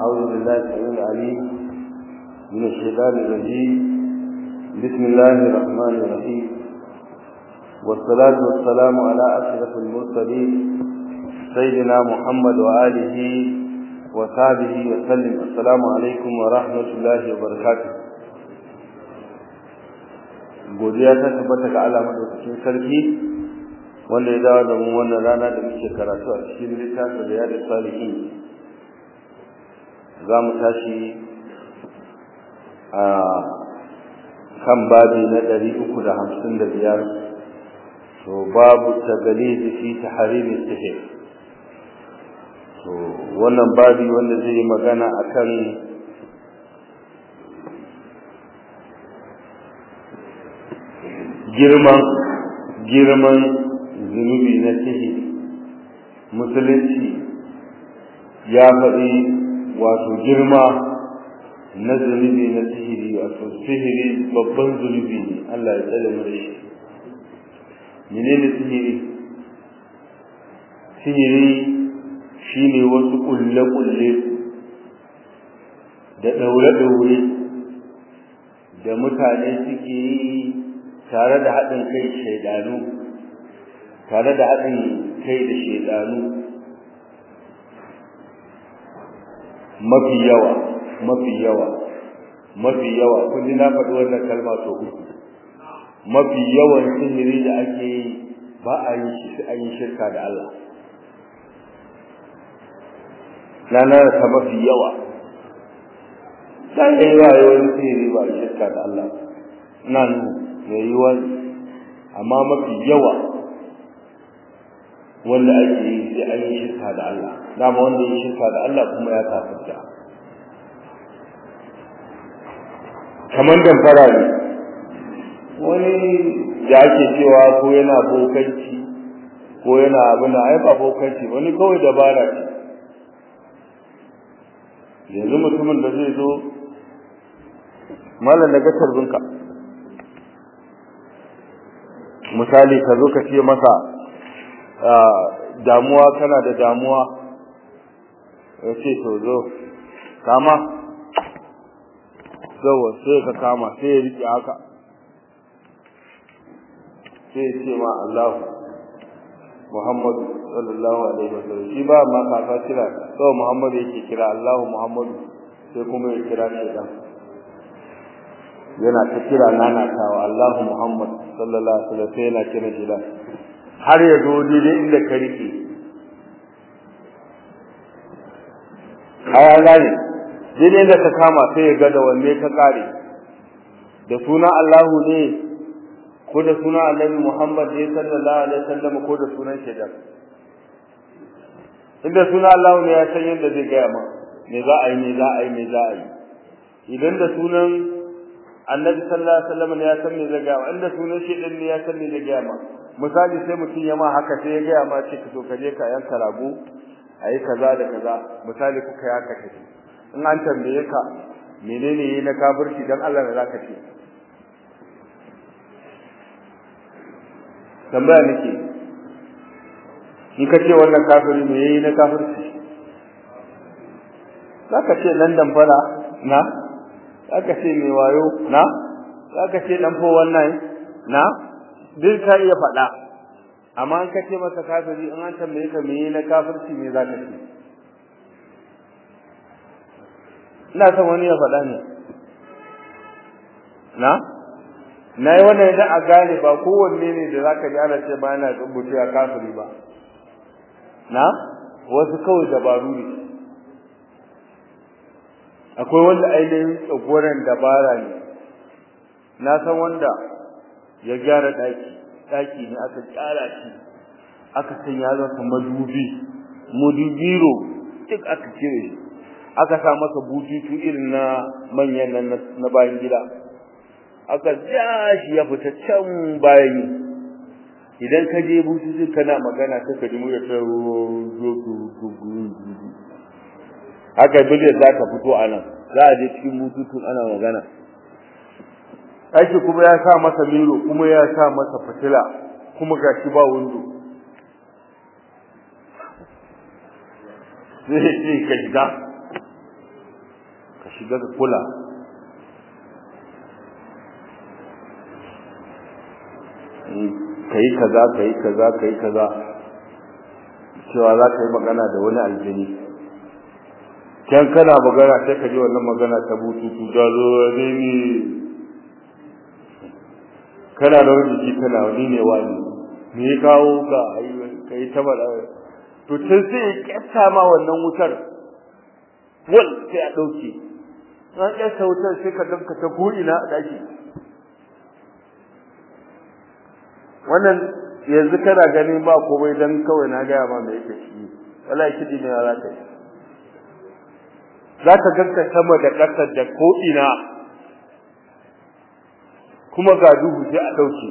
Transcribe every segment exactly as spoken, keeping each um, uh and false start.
أعوذ بالله السميع العليم من الشيطان الرجيم. بسم الله الرحمن الرحيم، والصلاة والسلام على أشرف المرسلين سيدنا محمد وآله وصحبه وسلم. السلام عليكم ورحمة الله وبركاته. godiya ta tabbata ga Allah madaukakin sarki wanda ya dawo da mu wannan rana da muke karatu a cikin littafin Riyadus Salihin. za mu tashi a kan babi na ɗari uku da hamsin da biyar, to babu tagalidi fi tahrim as-sihr. to wannan babi wanda zai yi magana akan girman girman zunubi na sihiri. Musulunci ya faɗi wato girma na zunubi na sihiri, wato sihiri babban zunubi ne. Allah ya tsare mu da shi. menene sihiri? Sihiri shine wasu kulle-kulle da daure-daure da mutane suke yi tare da haɗin kai shaidanu tare da haɗin kai da shaidanu mafi yawa mafi yawa mafi yawa kun ji na faɗi wannan kalma so uku. Mafi yawan sihiri da ake yi ba a yi shi sai an yi shirka da Allah. na ta mafi yawa sai yayi yawan sihiri ba shirka da Allah nan ne yiwa, amma mafi yawa wanda ake yi sai an yi shirka da Allah. dama wanda ya shirka da Allah kuma ya kafirta. kamar damfara ne, wani da ake cewa ko yana bokanci ko yana abin ai ba bokanci, wani kawai dabara ce. yanzu mutumin da zai zo mallan daga tarbinka, misali ka zo ka ce masa damuwa, kana da damuwa, ya ce to zo kama, zawo sai ka kama, sai ya riƙe haka, sai ya ce ma Allah Muhammadu sallallahu alaihi wasallam. shi ba ma kaka kira sau Muhammadu yake kira Allah Muhammadu, sai kuma ya kira shi dan yana ta kira nanatawa Allah Muhammad sallallahu alaihi wasallam, sai yana kira shi dan har ya zo daidai inda ka rike. aya gane daidai da ka kama, sai ya ga da wanne ka kare, da suna Allahu ne ko da suna Annabi Muhammad ne sallallahu alaihi wasallam ko da sunan shaitan. inda suna Allahu ne ya san yadda zai gaya ma me za a yi me za a yi me za a yi. idan da sunan Annabi sallallahu alaihi wasallam ne ya san me zai gaya ma, inda sunan shaitan ne ya san me zai gaya ma. misali sai mutum ya ma haka, sai ya gaya ma ce ka so ka je ka yanka rago ayi kaza da kaza, misali kuka ya haka kace, in an tambaye ka menene yayi na kafirci dan Allah ne zaka ce? tambaya nake, in ka ce wannan kafiri ne yayi na kafirci, zaka ce dan damfara na, zaka ce mai wayo na, zaka ce dan fo wannan na, duk ka iya faɗa. amma an kace masa kafiri, in an tambaye ka me na kafirci me zaka ce? ina son wani ya faɗa ne na nayi wannan idan a gane ba kowanne ne da zaka ji ana ce ba yana rubuta ya kafiri ba na, wasu kawai dabaru ne. akwai wanda ainihin tsagoran dabara ne. na san wanda ya gyara daki daki ne aka tsara shi, aka sanya masa madubi mudubiro duk aka cire shi, aka sa masa bututu irin na manyan nan na bayan gida, aka ja shi ya fita can bayan. idan ka je bututu kana magana sai ka ji mu ya taro aka bude za ka fito anan, za a je cikin bututu ana magana. aiki kuma ya sa masa miro, kuma ya sa masa fitila, kuma gashi ba windo. sai ce ka shiga ka shiga ka kula kai kaza kai kaza kai kaza cewa za ka yi magana da wani aljini kan kana magana sai ka ji wannan magana ta bututu da zo ne ni kana da wani jiki kana wani ne wani me ya kawo ga kai ta bada to tun sai ya kyasta ma wannan wutar wal sai a dauke an kyasta wutar sai ka danka ta go'ina a daki wannan yanzu kana ganin ba komai dan kawai na ga ma me yake shi wallahi kidi ne za ka yi za ka ganka sama da ƙasar da ko'ina kuma ga duhu sai a ɗauke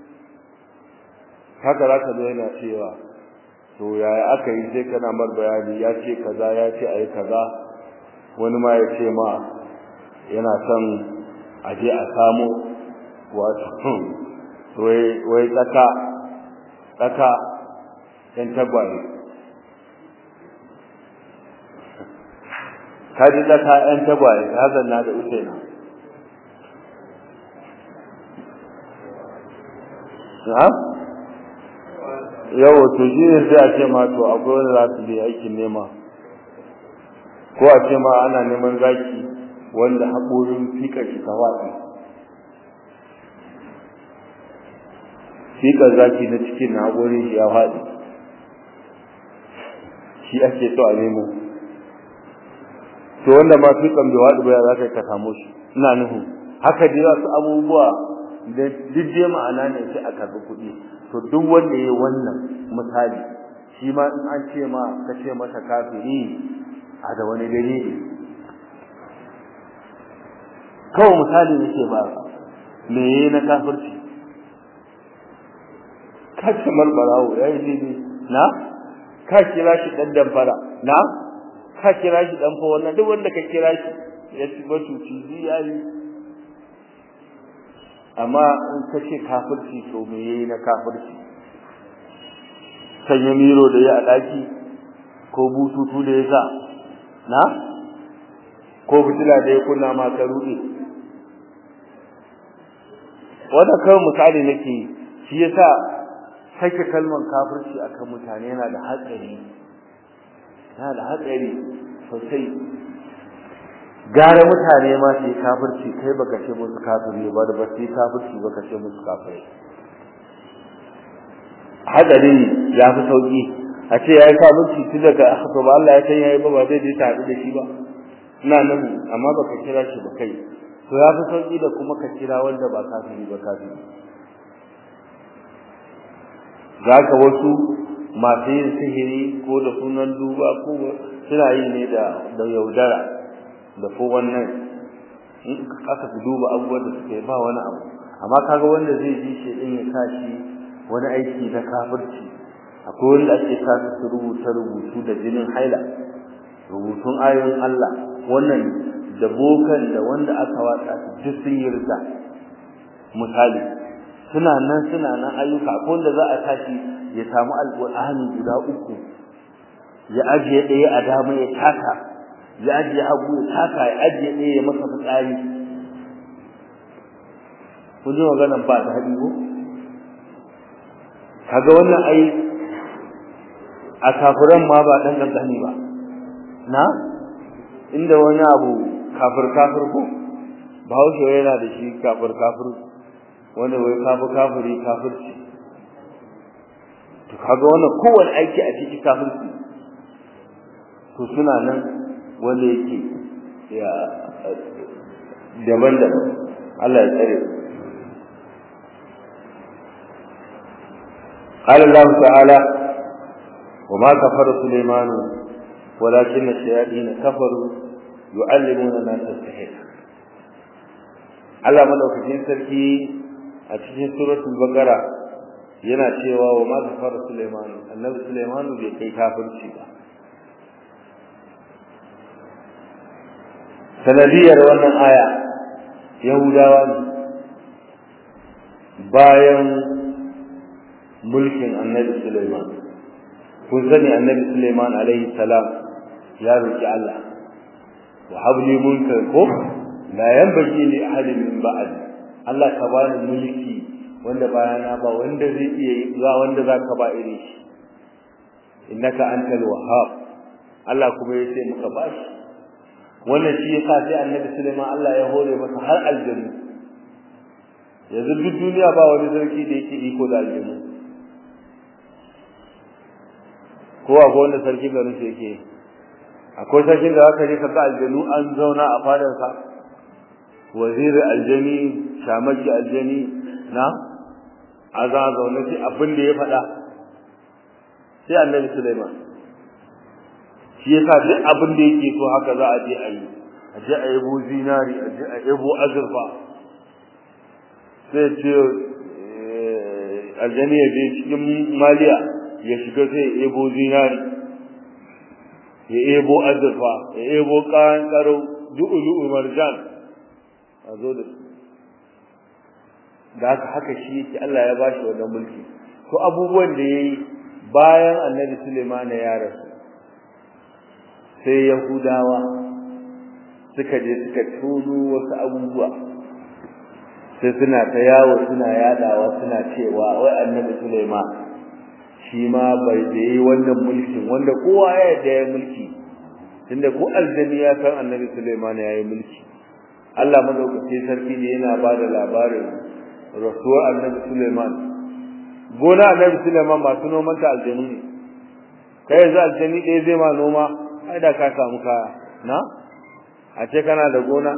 haka za ka zo yana cewa to yaya aka yi sai kana mar bayani ya ce kaza ya ce a yi kaza wani ma ya ce ma yana son a je a samu wato wai tsaka tsaka ɗan tagwaye kaji tsaka ɗan tagwaye hazan na da usaina ha yau to shi ne sai a ce ma to akwai wani za su je aikin nema ko a ce ma ana neman zaki wanda haƙorin fikar shi ta watsi fikar zaki na cikin na haƙorin shi ya watsi shi ake so a nemo to wanda ma fikan bai watsi ba za ka yi ka samu shi ina nuhu haka dai wasu abubuwa da didde ma'ana ne sai a karbi kuɗi to duk wanda yayi wannan misali shi ma in an ce ma ka ce masa kafiri a da wani dalili kawai misali nake ba me yayi na kafirci ka ce mal barawo yayi dai na ka kira shi dan damfara na ka kira shi dan fa wannan duk wanda ka kira shi ya ci batuci yayi amma in kace kafirci to me yayi na kafirci sanya miro da ya daki ko bututu da ya sa na ko fitila da ya kunna ma ka rude wanda kawai misali nake shi yasa sake kalmar kafirci akan mutane yana da hatsari yana da hatsari sosai gara mutane ma sai kafirci kai baka ce musu kafiri ba da ba sai kafirci baka ce musu kafiri hadari ya fi sauki a ce yayi kafirci tun daga to ba Allah ya san yayi ba ba zai je tare da shi ba ina nan amma baka kira shi ba kai to ya fi sauki da kuma ka kira wanda ba kafiri ba kafiri zaka wasu masu yin sihiri ko da sunan duba ko suna yi ne da da yaudara da ko wannan in aka fi duba abubuwan da suke ba wani abu amma kaga wanda zai ji shi din ya kashi wani aiki na kafirci akwai wanda ake sa su rubuta rubutu da jinin haila rubutun ayoyin Allah wannan da bokan da wanda aka watsa duk sun yarda misali suna nan suna nan ayyuka akwai wanda za a tashi ya samu alqur'ani guda uku ya ajiye ɗaya a dama ya taka ya ajiye hagu ya taka ya ajiye ɗaya ya masa fitsari kun ji maganan ba ta haɗi ko kaga wannan ai a kafiran ma ba ɗan ƙanƙani ba na inda wani abu kafir kafir ko bahaushe yana da shi kafir kafir wanda wai kafir kafiri kafirci to kaga wannan kowane aiki a cikin kafirci to suna nan wanda yake ya daban-daban Allah ya tsare قال الله تعالى وما كفر سليمان ولكن الشياطين كفروا يعلمون الناس السحر Allah madaukakin sarki a cikin suratul baqara yana cewa wa ma kafara Sulaiman annabi Sulaiman bai kai kafirci ba sanadiyar wannan aya yahudawa ne bayan mulkin annabi Sulaiman kun sani annabi Sulaiman alaihi salam ya roki Allah wa habli mulka ko la yanbaghi li ahadin min ba'd Allah ka bani mulki wanda bayana ba wanda zai iya yi ba wanda zaka ba irin shi innaka antal wahhab Allah kuma yace muka bashi wannan shi yasa sai annabi Sulaiman Allah ya hore masa har aljanna yanzu duk duniya ba wani sarki da yake iko da aljanna ko akwai wanda sarki garin shi yake akwai sarkin da aka je ka ga aljanu an zauna a fadar sa waziri aljani shamaki aljani na aza zaune shi abin da ya faɗa sai annabi Sulaiman shi yasa duk abin da yake so haka za a je a yi a je a yabo zinari a je a yabo azurfa sai ce aljani ya je cikin maliya ya shiga sai ya yabo zinari ya yabo azurfa ya yabo kayan karo du'ulu marjan a zo da da haka haka shi yake Allah ya bashi wannan mulki to abubuwan da yayi bayan annabi Sulaiman ya rasu sai yahudawa suka je suka tuno wasu abubuwa sai suna ta yawo suna yadawa suna cewa wai annabi Sulaiman shi ma bai da yi wannan mulkin wanda kowa ya yarda ya mulki tunda ko aljanni ya san annabi Sulaiman ya yi mulki Allah madaukakin sarki ne yana ba da labarin rasuwar annabi Sulaiman gona annabi Sulaiman ba su noman ta aljanni ne kai za aljanni ɗaya zai ma noma ai da ka samu kaya na a ce kana da gona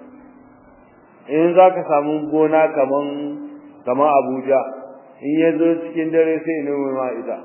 in za ka samu gona kaman kaman Abuja in ya zo cikin dare sai ne ma ita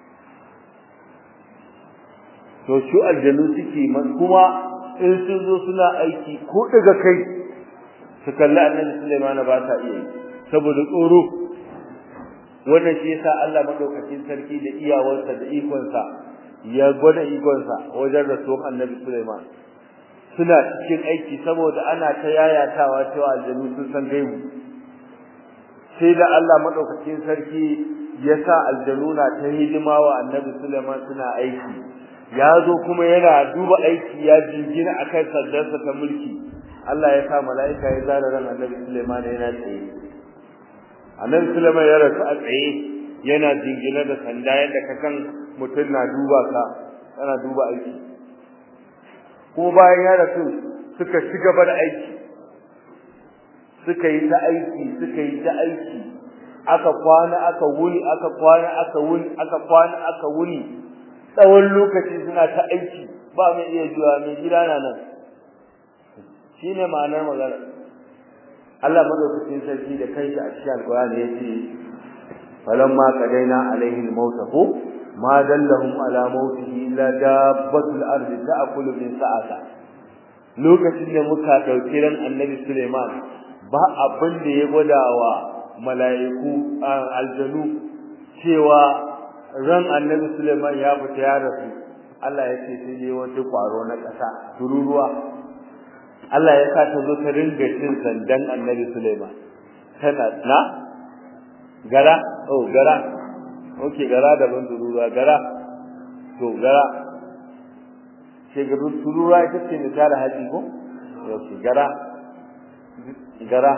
to shi aljanu suke man kuma in sun zo suna aiki ko daga kai su kalli annabi Sulaiman ba ta iya yi saboda tsoro wannan shi yasa Allah madaukakin sarki da iyawarsa da ikonsa ya gwada ikonsa wajen rasuwar annabi Sulaiman suna cikin aiki saboda ana ta yayatawa cewa aljanu sun san gaibu sai da Allah madaukakin sarki ya sa aljanu na ta hidima wa annabi Sulaiman suna aiki ya zo kuma yana duba aiki ya jingina akan saddarsa ta mulki Allah ya sa mala'ika ya zara ran annabi Sulaiman yana tsaye annabi Sulaiman ya rasu a tsaye yana jingina da sanda yadda kakan mutum na duba ka yana duba aiki ko bayan ya rasu suka ci gaba da aiki suka yi ta aiki suka yi ta aiki aka kwana aka wuni aka kwana aka wuni aka kwana aka wuni tsawon lokaci suna ta aiki ba mai iya juwa mai gida na nan shine ma'anar magana Allah madaukakin sarki da kanshi a cikin alqur'ani yace falamma qadaina alaihi al-mautahu ma dallahum ala mautihi illa dabbatul ardi ta'kulu min sa'ata lokacin da muka dauki ran annabi Sulaiman ba abin da ya gwadawa mala'iku aljanu cewa ran annabi Sulaiman ya fita ya rasu Allah ya ce sai dai wata kwaro na ƙasa tururuwa Allah ya sa ta zo ta ringa cin sandan annabi Sulaiman tana na gara oh gara okay gara da ban tururuwa gara to gara sai ga tururuwa ita ce ne tare haji ko okay gara gara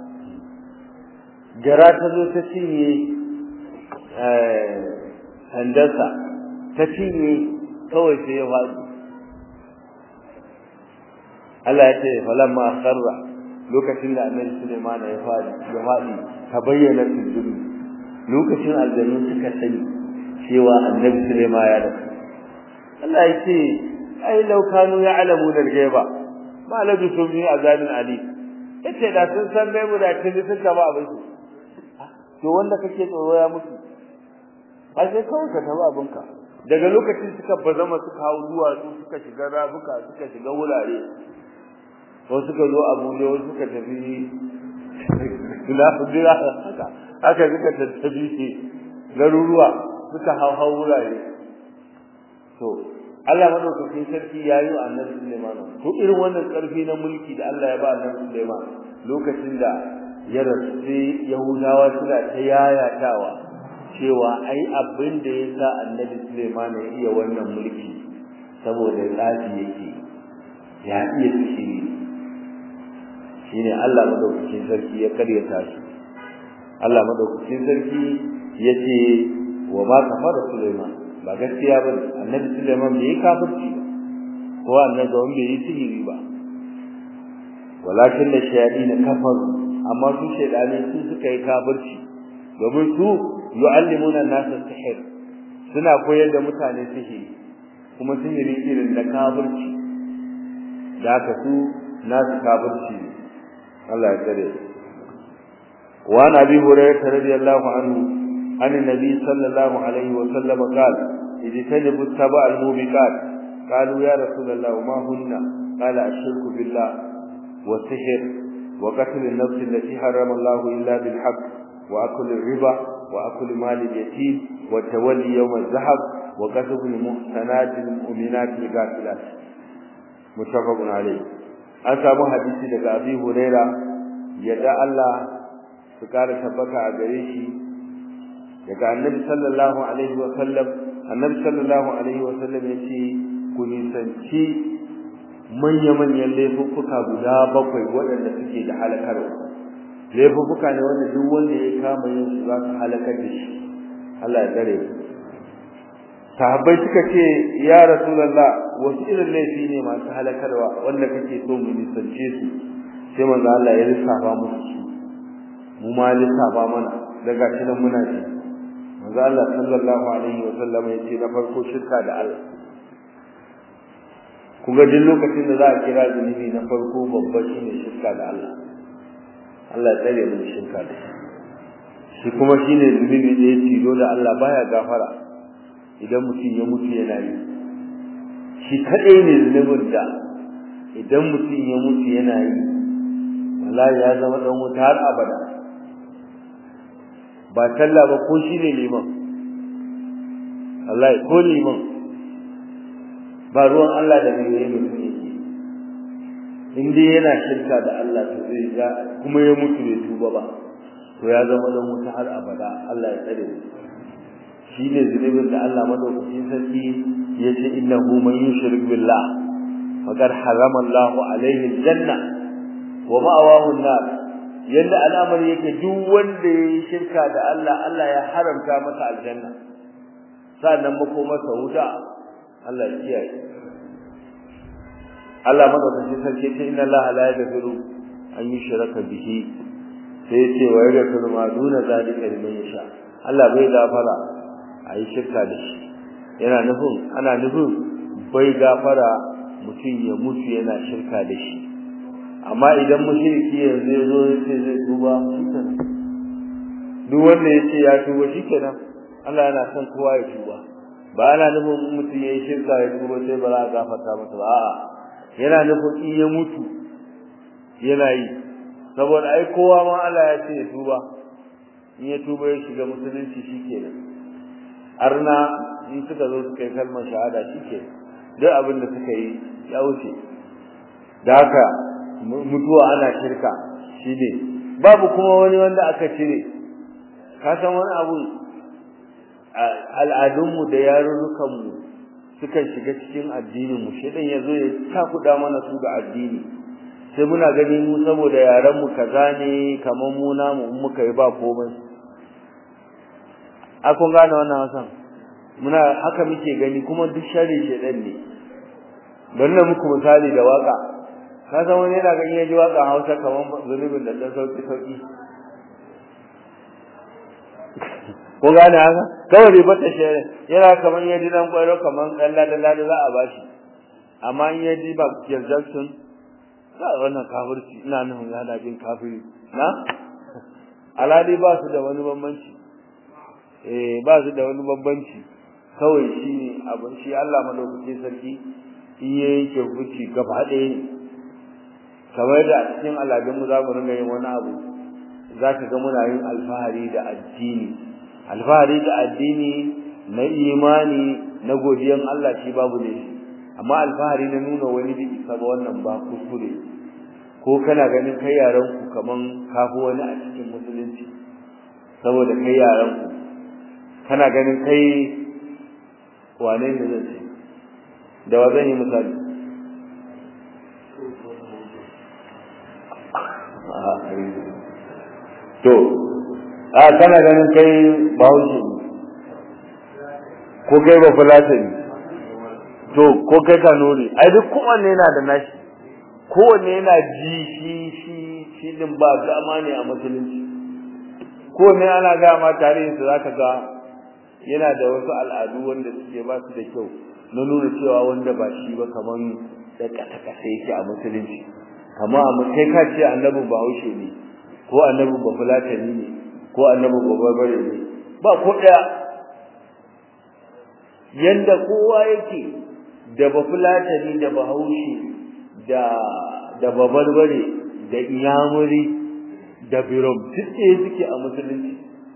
gara ta zo ta cinye eh sandarsa ta cinye kawai sai ya faɗi Allah ya ce falamma sarra lokacin da annabi Sulaiman ya faɗi ya faɗi ta bayyana sujudi lokacin aljannu suka sani cewa annabi Sulaiman ya rasu Allah ya ce ai law kanu ya'lamuna al-ghaiba ma labisu bi azabin ali yace da sun san gaibu da tuni sun ba abin su to wanda kake tsoro ya mutu ai sai kawai ka taba abinka daga lokacin suka bazama suka hawo duwatsu suka shiga rafuka suka shiga wurare ko suka zo Abuja ko suka tafi ila Abuja haka haka suka tafi garuruwa suka hawo hawo wurare to Allah madaukakin sarki yayi annabi Sulaiman to irin wannan karfi na mulki da Allah ya ba annabi Sulaiman lokacin da ya rasu Yahudawa suna ta yayatawa cewa ai abin da yasa annabi Sulaiman ya iya wannan mulki saboda tsafi yake ya iya sihiri shine Allah madaukakin sarki ya karyata shi Allah madaukakin sarki yace wa ma kafara Sulaiman ba gaskiya ba annabi Sulaiman bai kafirci ba ko annabi wanda bai yi sihiri ba walakin da shayadin kafaru amma su shaydane su suka yi kafirci domin su yu'allimuna an-nasa sihir suna koyar da mutane sihiri kuma sihiri irin da kafirci da ka su nasu kafirci Allah ya kare wa nabi hurairah radiyallahu anhu an nabi sallallahu alaihi wa sallam qala ijtanibu sab'a al-mubiqat qalu ya rasulullah ma hunna qala ashirku billah wa sihr wa qatl an-nafs allati harrama Allah illa bil haqq wa akl ar-riba wa akl mal al-yatim wa tawalli yawm az-zahab wa qatl al-muhsanat al-mu'minat al-ghafilat muttafaqun alayh an samu hadisi daga Abi Huraira yadda Allah su kare tabbata a gare shi daga Annabi sallallahu alaihi wa sallam Annabi sallallahu alaihi wa sallam yace ku nisanci manya-manyan laifuka guda bakwai waɗanda suke da halakarwa laifuka ne wanda duk wanda ya kama yin su za su halakar da shi Allah ya tsare ku sahabbai suka ce ya rasulullah wasu irin laifi ne masu halakarwa wanda kake so mu nisance su sai manzo Allah ya lissafa musu su mu ma lissafa mana daga shi nan muna ji manzo Allah sallallahu alaihi wa sallam ya ce na farko shirka da Allah kuma duk lokacin da za a kira zunubi na farko babba shine shirka da Allah Allah ya tsare mu shirka da shi shi kuma shine zunubi da ya tilo da Allah baya gafara idan mutum ya mutu yana yi shi kadai ne zunubin da idan mutum ya mutu yana yi wallahi ya zama dan wuta har abada ba talla ba ko shine liman wallahi ko liman ba ruwan Allah da bai yi mutum yake in dai yana shirka da Allah to zai ga kuma ya mutu bai tuba ba to ya zama dan wuta har abada Allah ya tsare mu shine zunubin da Allah madaukakin sarki yace innahu man yushrik billah faqad harama Allahu alaihi aljanna wa ma'awahu an-nar yanda al'amari yake duk wanda yayi shirka da Allah Allah ya haramta masa aljanna sannan mako masa wuta Allah ya kiyaye Allah madaukakin sarki yace inna Allah la yaghfiru an yushraka bihi sai yace wa yaghfiru ma duna zalika liman yasha Allah bai gafara ayi shirka da shi yana nufin ana nufin bai gafara mutum ya mutu yana shirka da shi amma idan mushriki yanzu yazo yace zai tuba shikenan duk wanda yace ya tuba shikenan Allah yana son kowa ya tuba ba ana nufin mutum yayi shirka ya tuba sai ba za a gafarta masa ba a'a yana nufin in ya mutu yana yi saboda ai kowa ma Allah ya ce ya tuba in ya tuba ya shiga musulunci shikenan arna in suka zo suka yi kalmar shahada shike duk abin da suka yi ya wuce da haka mutuwa ana shirka shine babu kuma wani wanda aka cire ka san wani abu al'adunmu da yarurrukanmu sukan shiga cikin addinin mu shedan yazo ya takuda mana su da addini sai muna gani mu saboda yaran mu kaza ne kaman mu namu in muka yi ba komai a kun gane wannan wasan muna haka muke gani kuma duk shari shedan ne dan nan muku misali da waka ka san wani yana ga in yaji waka Hausa kaman zulubin da dan sauki sauki ko gane haka kawai ba ta shere yana kaman yaji dan kwaro kaman dalla dalla da za a bashi amma in yaji ba Jackson ka wannan kafirci ina nufin yana bin kafiri na alali ba su da wani bambanci eh ba su da wani bambanci kawai shi abin shi Allah madaukakin sarki in yake hukunci gaba ɗaya ne kamar da cikin aladun mu za mu ringa yin wani abu zaka ga muna yin alfahari da addini alfahari da addini na imani na godiyan Allah shi babu ne amma alfahari na nuna wani da isa ba wannan ba kuskure ko kana ganin kai yaran ku kaman kafu wani a cikin musulunci saboda kai yaran ku kana ganin kai wane ne zai da wazan yi misali to a kana ganin kai bahaushe ko kai ba fulatani to ko kai kanuri ai duk kowanne yana da nashi kowanne yana ji shi shi shi din ba gama ne a musulunci kowanne ana ga ma tarihin su zaka ga yana da wasu al'adu wanda suke ba su da kyau na nuna cewa wanda ba shi ba kaman da kasa kasa yake a musulunci amma amma kai ka ce annabi bahaushe ne ko annabi ba fulatani ne ko annabi ba barbare ne ba ko daya yanda kowa yake da ba fulatani da bahaushe da da babarbare da iyamuri da birom duk ɗaya suke a musulunci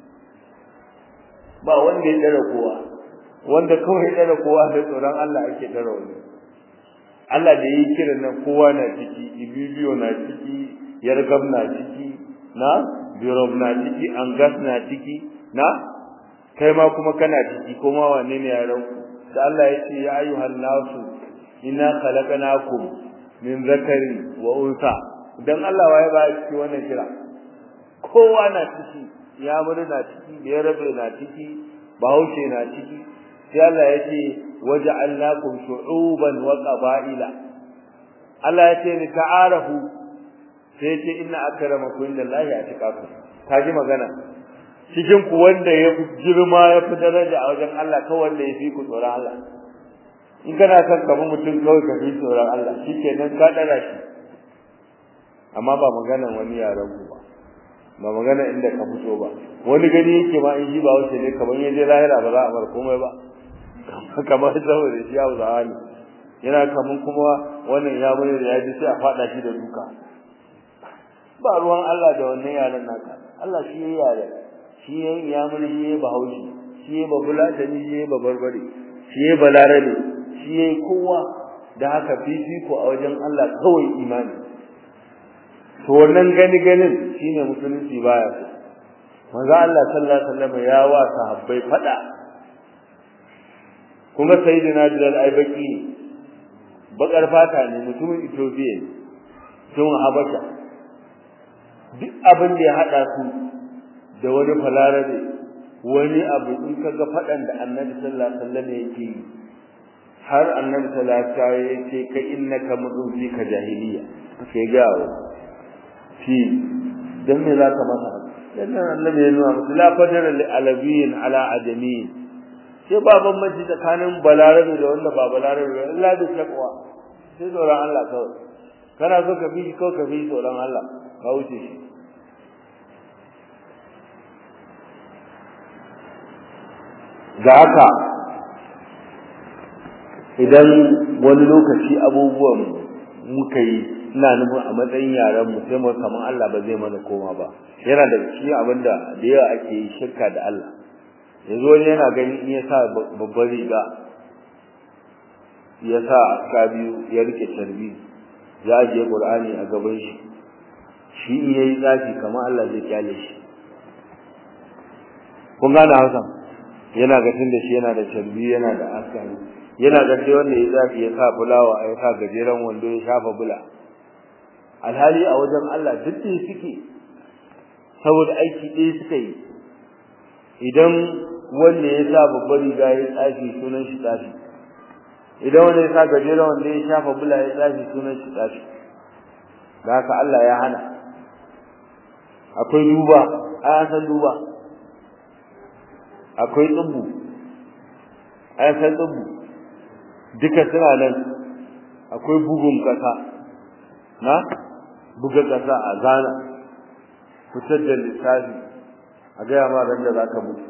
ba wanda ya dara kowa wanda kawai ya dara kowa da tsoron Allah ake dara wani Allah da yi kiran nan kowa na ciki ibibiyo na ciki yargab na ciki na birom na ciki angas na ciki na kai ma kuma kana ciki kuma wane ne yaran ku da Allah ya ce ya ayyuhan nasu inna khalaqnakum min zakarin wa unsa dan Allah waye ba ciki wannan kira kowa na ciki ya muri na ciki da rabe na ciki bahaushe na ciki sai Allah ya ce waja'alnakum shu'uban wa qaba'ila Allah ya ce ni ta'arafu sai ya ce inna akramakum indallahi atqakum kaji magana cikin ku wanda ya fi girma ya fi daraja a wajen Allah kawai wanda ya fi ku tsoron Allah in kana son ka mutum kawai ka fi tsoron Allah shikenan ka dara shi amma ba maganan wani yaran ku ba ba magana inda ka fito ba wani gani yake ma in ji ba wace ne kamar yaje lahira ba za a bar komai ba kamar saboda shi ya uzani yana kaman kuma wannan ya bane da yaji sai a fada shi da duka ba ruwan Allah da wannan yaran naka Allah shi yayi yare shi yayi ya mulki ba haushi shi yayi ba bulatani shi yayi ba barbare shi yayi balarabe shi yayi kowa da haka fifiko a wajen Allah kawai imani to wannan gani ganin shine musulunci baya so manzo Allah sallallahu alaihi wasallam ya wa sahabbai fada kuma sayyidina Bilal ai baki bakar fata ne mutumin Ethiopia tun Habasha duk abin da ya hada su da wani falarabe wani abu in kaga fadan da Annabi sallallahu alaihi wasallam yake har Annabi sallallahu alaihi wasallam yake ka innaka mudhi ka jahiliya sai gawo shi dan me za ka masa dan Annabi ya nuna musu la fadara li alabiyin ala adamin sai baban maji tsakanin balarabe da wanda ba balarabe ba Allah da takwa sai tsoron Allah kawai kana so ka bi ko ka bi tsoron Allah ka wuce shi ga haka idan wani lokaci abubuwan muka yi ina nufin a matsayin yaran mu sai mu kaman Allah ba zai mana koma ba yana da shi abinda da yawa ake yi shirka da Allah yanzu wani yana gani in ya sa babbar riga ya sa aska biyu ya rike tarbi ya je Qur'ani a gaban shi shi in yayi zafi kamar Allah zai kyale shi kun gane Hausa yana ga tunda shi yana da tarbi yana da aska yana ga sai wanda ya zafi ya sa bulawa ya sa gajeren wando ya shafa bula alhali a wajen Allah duk da suke saboda aiki ɗaya suka yi idan wanda ya sa babbar riga ya tsafi sunan shi tsafi idan wanda ya sa gajeren wanda ya shafa bula ya tsafi sunan shi tsafi da haka Allah ya hana akwai duba ai san duba akwai tsubu ai san tsubu duka suna nan akwai bugun kasa na buga kasa a zana fitar da lissafi a gaya ma ran da zaka mutu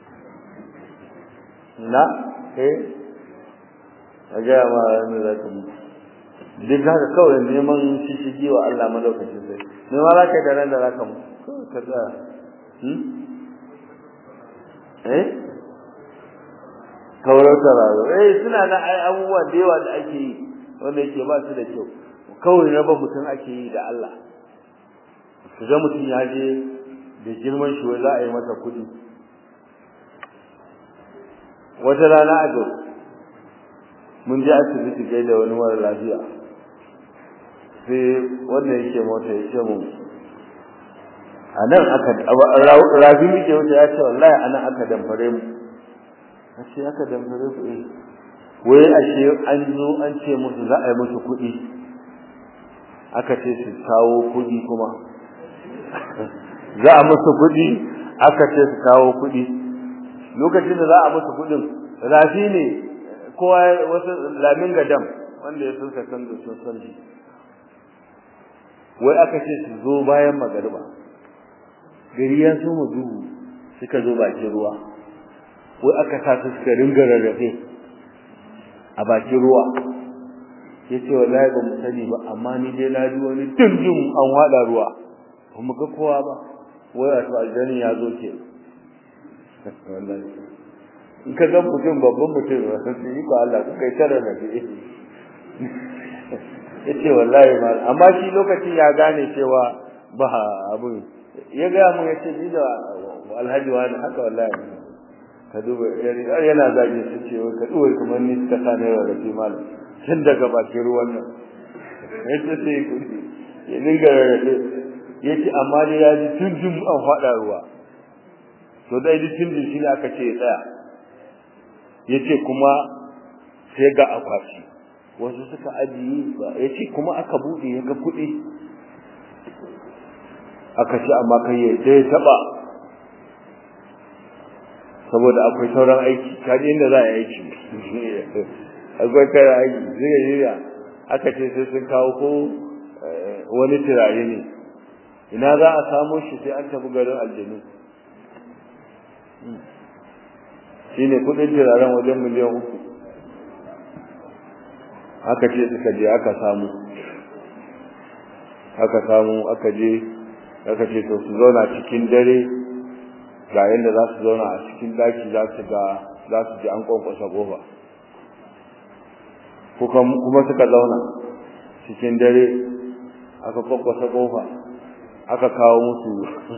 na eh a gaya ma ran da zaka mutu duk haka kawai neman shishigi wa Allah malaukakin sai ne ma zaka da ran da zaka mutu ka ga hmm eh kawai tararo eh suna na ai abubuwa da yawa da ake yi wanda yake ba su da kyau kawai raba mutum ake yi da Allah kaga mutum ya je da girman shi wai za a yi masa kudi wata rana a zo mun je asibiti gai da wani mara lafiya sai wanda yake mota ya ce mu a nan aka rabi muke wuce ya ce wallahi a nan aka damfare mu a ce aka damfare ku eh wai ashe an zo an ce musu za a yi musu kuɗi aka ce su kawo kuɗi kuma za a musu kuɗi aka ce su kawo kuɗi lokacin da za a musu kuɗin rafi ne kowa wasu lamin gadam wanda ya sun san da sun san shi wai aka ce su zo bayan magariba gari ya so mu duhu suka zo bakin ruwa wai aka sa su suka ringa rarrafe a bakin ruwa yace wallahi ba mu sani ba amma ni dai na ji wani dindin an hada ruwa ba mu ga kowa ba wai wato aljani ya zo ke wallahi in ka ga mutum babban mutum ba san shi ko Allah ku kai tare da shi yace wallahi mal amma shi lokacin ya gane cewa ba abu ya ga mu yace ni da alhaji wani haka wallahi ka duba yana zage su ce ka duba kamar ni ka sane wa da mal tun daga bakin ruwan nan yace sai ku ya dinga yace amma dai ya ji tunjin an fada ruwa to dai ji tunjin shi ne aka ce ya tsaya yace kuma sai ga akwati wasu suka ajiye ba yace kuma aka bude ya ga kudi aka ce amma kai ya dai taba saboda akwai sauran aiki kaje inda za a yi aiki akwai kai aiki zai yi aka ce sai sun kawo ko wani turare ne ina za a samu shi sai an tafi garin aljanu shine kudin turaren wajen miliyan uku aka ce suka je aka samu aka samu aka je aka ce to su zauna cikin dare ga yanda za su zauna a cikin daki za su ga za su ji an kwankwasa kofa kuma suka zauna cikin dare aka kwankwasa kofa aka kawo musu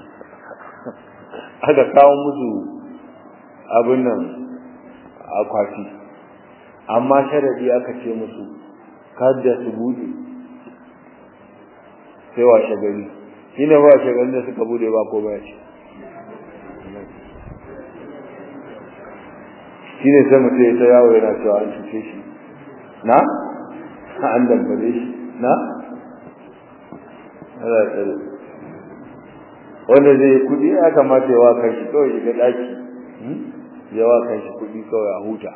aka kawo musu abin nan akwati amma sharadi aka ce musu kada su bude sai washe gari shine washe gari da suka bude ba ko ba shi shine sai mutum ya ta yawo yana cewa an cuce shi na an dambare shi na Allah tsare wanda zai kudi ya kamata ya waka shi kawai ga daki ya waka shi kudi kawai a huta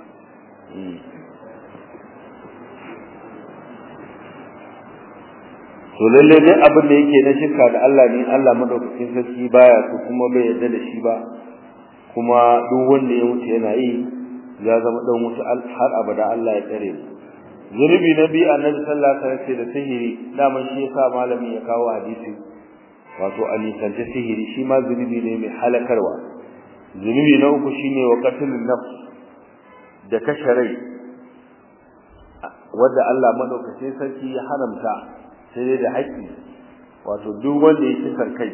to lalle dai abin da yake na shirka da Allah ne Allah madaukakin sarki baya ko kuma bai yarda da shi ba kuma duk wanda ya mutu yana yi ya zama dan wuta har abada Allah ya tsare mu zunubi nabi annabi sallallahu alaihi wasallam da sihiri daman shi yasa malamin ya kawo hadisi wato alisanta sihiri shi ma zunubi ne mai halakarwa zunubi na uku shine wa qatlun nafs da kashe rai wanda Allah madaukakin sarki ya haramta sai da haƙi wato duk wanda yake sarkai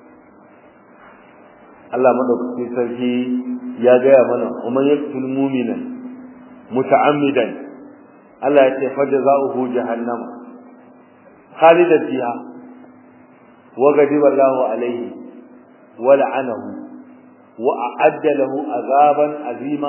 Allah madaukakin sarki ya ga mana umman yaqtul mu'mina muta'ammidan Allah ya ce fajza'uhu jahannam khalidan fiha wa ghadiba Allahu alayhi wa la'anahu wa a'adda lahu azaban azima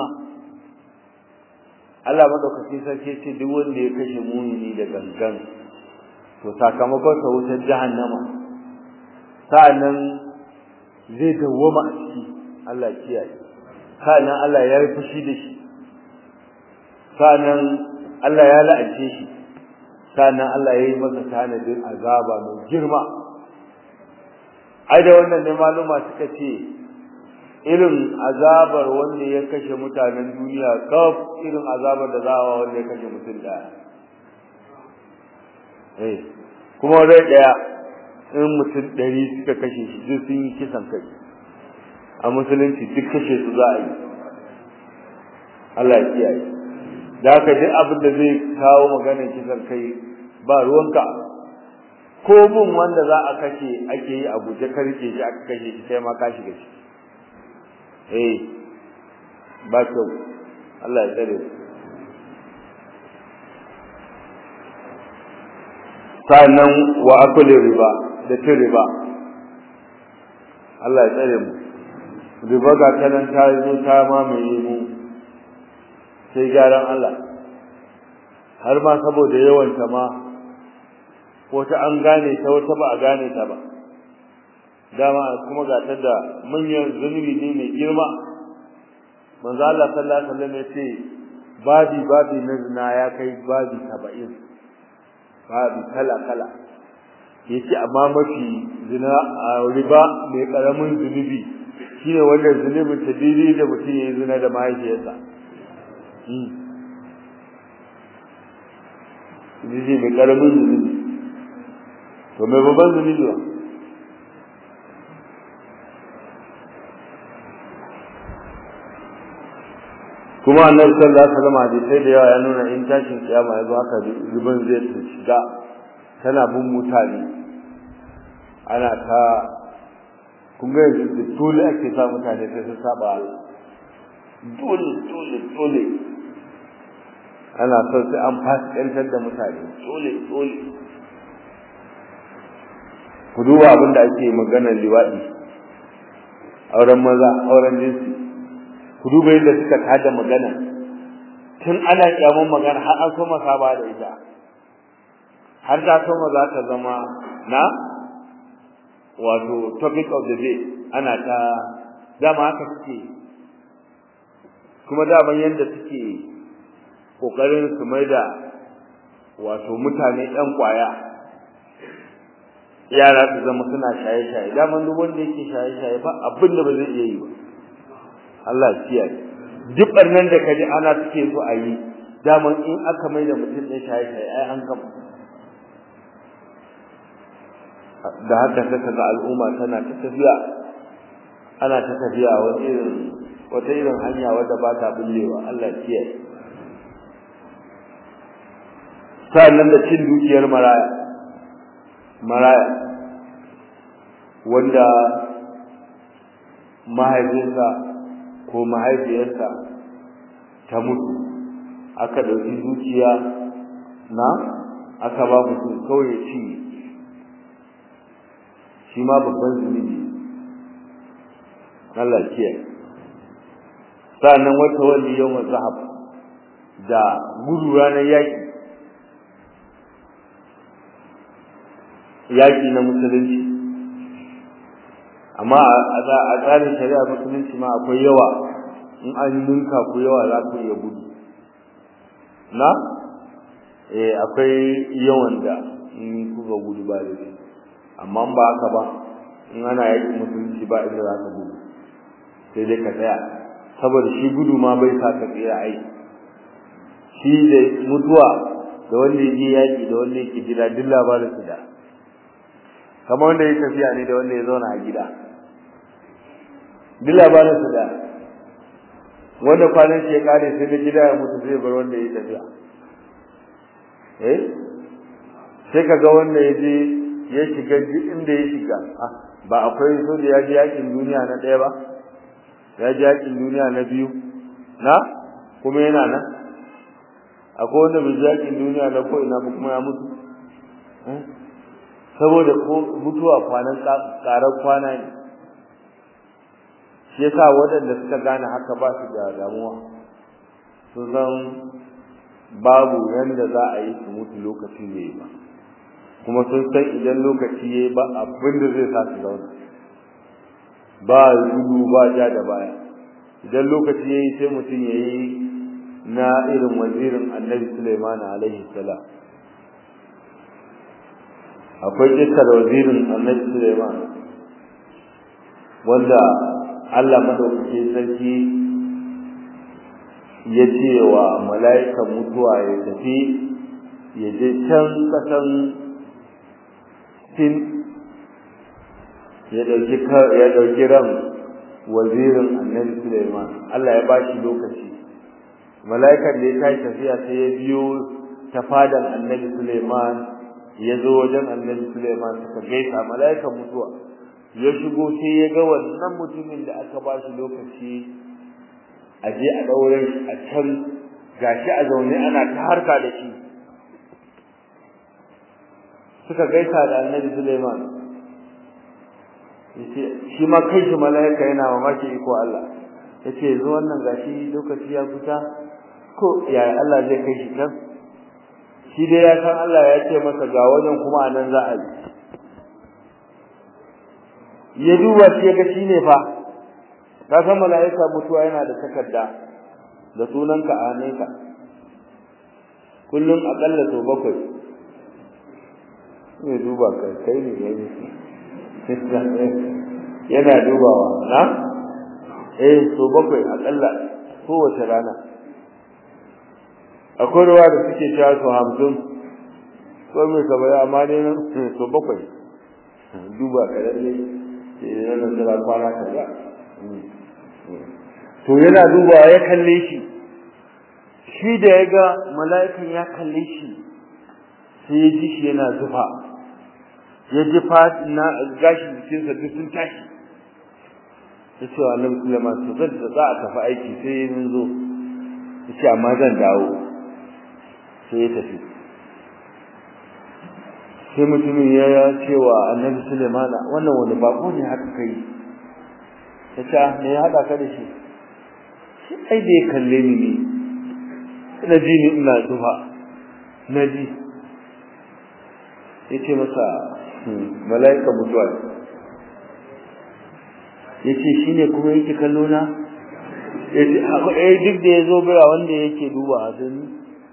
Allah madaukakin sarki ce duk wanda ya kashe mu'mini da gangan to sakamakon sa wutar jahannama sa'annan zai dawwama a ciki Allah kiyaye sa'annan Allah ya yi fushi da shi sa'annan Allah ya la'ace shi sa'annan Allah ya yi masa tanadin azaba mai girma ai da wannan ne maluma suka ce irin azabar wanda ya kashe mutanen duniya kaf irin azabar da za a wanda ya kashe mutum daya eh kuma rai daya in mutum ɗari suka kashe shi duk sun yi kisan kai a musulunci duk kashe su za a yi Allah ya kiyaye da haka duk abin da zai kawo maganar kisan kai ba ruwanka ko mun wanda za a kashe ake yi a guje karke shi aka kashe shi sai ma ka shiga shi eh ba kyau Allah ya tsare sannan wa akuli riba da cin riba Allah ya tsare mu riba ga kanan ta zo ta mamaye mu sai gyaran Allah har ma saboda yawan ta ma ko ta an gane ta wata ba a gane ta ba dama kuma ga ta da manyan zunubi ne mai girma manzo Allah sallallahu alaihi wasallam ya ce babi babi na zina ya kai babi saba'in babi kala kala yace amma mafi zina a riba mai karamin zunubi shine wanda zunubin ta dide da mutum yayin zina da mahaifiyarsa hmm dide mai karamin zunubi to mai babban zunubi ba kuma annabi sallallahu alaihi wasallam hadisi da yawa ya nuna in tashin kiyama yazo haka ribin zai shiga tana bin mutane ana ta kuma yanzu dole ake sa mutane sai su saba Allah dole dole dole ana so sai an fasikantar da mutane dole dole ku duba abin da ake magana liwadi auren maza auren jinsi ku duba yadda suka tada magana tun ana kyamun magana har an so saba da ita har ta so za ta zama na wato topic of the day ana ta dama haka suke kuma daman yadda suke kokarin su maida wato mutane ɗan kwaya yara su zama suna shaye-shaye daman duk wanda yake shaye-shaye ba abin da ba zai iya yi ba Allah ya kiyaye duk barnan da kaji ana suke so a yi daman in aka maida mutum ɗan shaye-shaye ai an gama da haka saka ga al'umma tana ta tafiya ana ta tafiya wata irin wata irin hanya wadda ba ta bullewa Allah ya kiyaye sannan da cin dukiyar maraya maraya wanda mahaifinsa ko mahaifiyarsa ta mutu aka dauki dukiya na aka ba mutum kawai ya ci shi ma babban zunubi Allah ya kiyaye sannan wata wani yawan zahab da gudu ranar yaki yaki na musulunci amma a tsarin shari'a musulunci ma akwai yawa in an ninka ku yawa za ku iya gudu na eh akwai yawan da in kuka gudu ba da shi amma ba haka ba in ana yaki musulunci ba inda za ka gudu sai dai ka tsaya saboda shi gudu ma bai sa ka tsaya ai shi da mutuwa da wanda yake yaki da wanda yake gida duk labarin su da kamar wanda yake tafiya ne da wanda ya zauna a gida duk labarin su da wanda kwanan shi ya kare sai da gida ya mutu zai bar wanda ya tafiya eh sai kaga wanda ya je ya shiga inda ya shiga ba akwai so da ya ji yakin duniya na ɗaya ba ya ji yakin duniya na biyu na kuma yana nan akwai wanda bai ji yakin duniya na ko ina ba kuma ya mutu saboda ko mutuwa kwanan karar kwana ne shi yasa waɗanda suka gane haka ba su da damuwa su zan babu yanda za a yi su mutu lokaci ne ba kuma sun san idan lokaci yayi ba abin da zai sa su zauna ba gudu ba ja da baya idan lokaci yayi sai mutum yayi na irin wazirin Annabi Sulaiman alaihi salam akwai kissar wazirin Annabi Sulaiman wanda Allah madaukakin sarki ya ce wa mala'ikan mutuwa ya tafi ya je can kasan sin ya dauki ya dauki ran wazirin Annabi Sulaiman Allah ya bashi lokaci mala'ikan da ya tashi tafiya sai ya biyo ta fadan Annabi Sulaiman ya zo wajen Annabi Sulaiman suka gaisa mala'ikan mutuwa ya shigo sai ya ga wannan mutumin da aka bashi lokaci a je a daure shi a can gashi a zaune ana ta harka da shi suka gaisa da Annabi Sulaiman yace shi ma kai shi malaika yana mamaki iko Allah yace yanzu wannan gashi lokaci ya kusa ko ya Allah zai kai shi kan shi dai ya san Allah ya ce masa ga wajen kuma anan za a yi ya duba shi ga shine fa ka san malaika mutuwa yana da takarda da sunanka a hannunka kullum akalla so bakwai ne duba kai kai ne yayi yana dubawa na eh so bakwai akalla kowace rana akwai ruwa da suke cewa so hamsin ko mai kabaya amma ne so bakwai duba kalalle sai yana da kwana kaza to yana dubawa ya kalle shi shi da yaga mala'ikan ya kalle shi sai ya ji shi yana zufa ya ji na gashi cikin sa duk sun tashi sai ce Annabi Sulaiman to zan da za a tafi aiki sai mun zo yace amma zan dawo sai ya tafi sai mutumin ya ya cewa Annabi Sulaiman wannan wani bako ne haka kai yace me ya hada ka da shi shi ai da ya kalle ni ne na ji ni ina zufa na ji yace masa malaika mutuwa yace shine kuma yake kallo na yace eh duk da yazo bara wanda yake duba hadin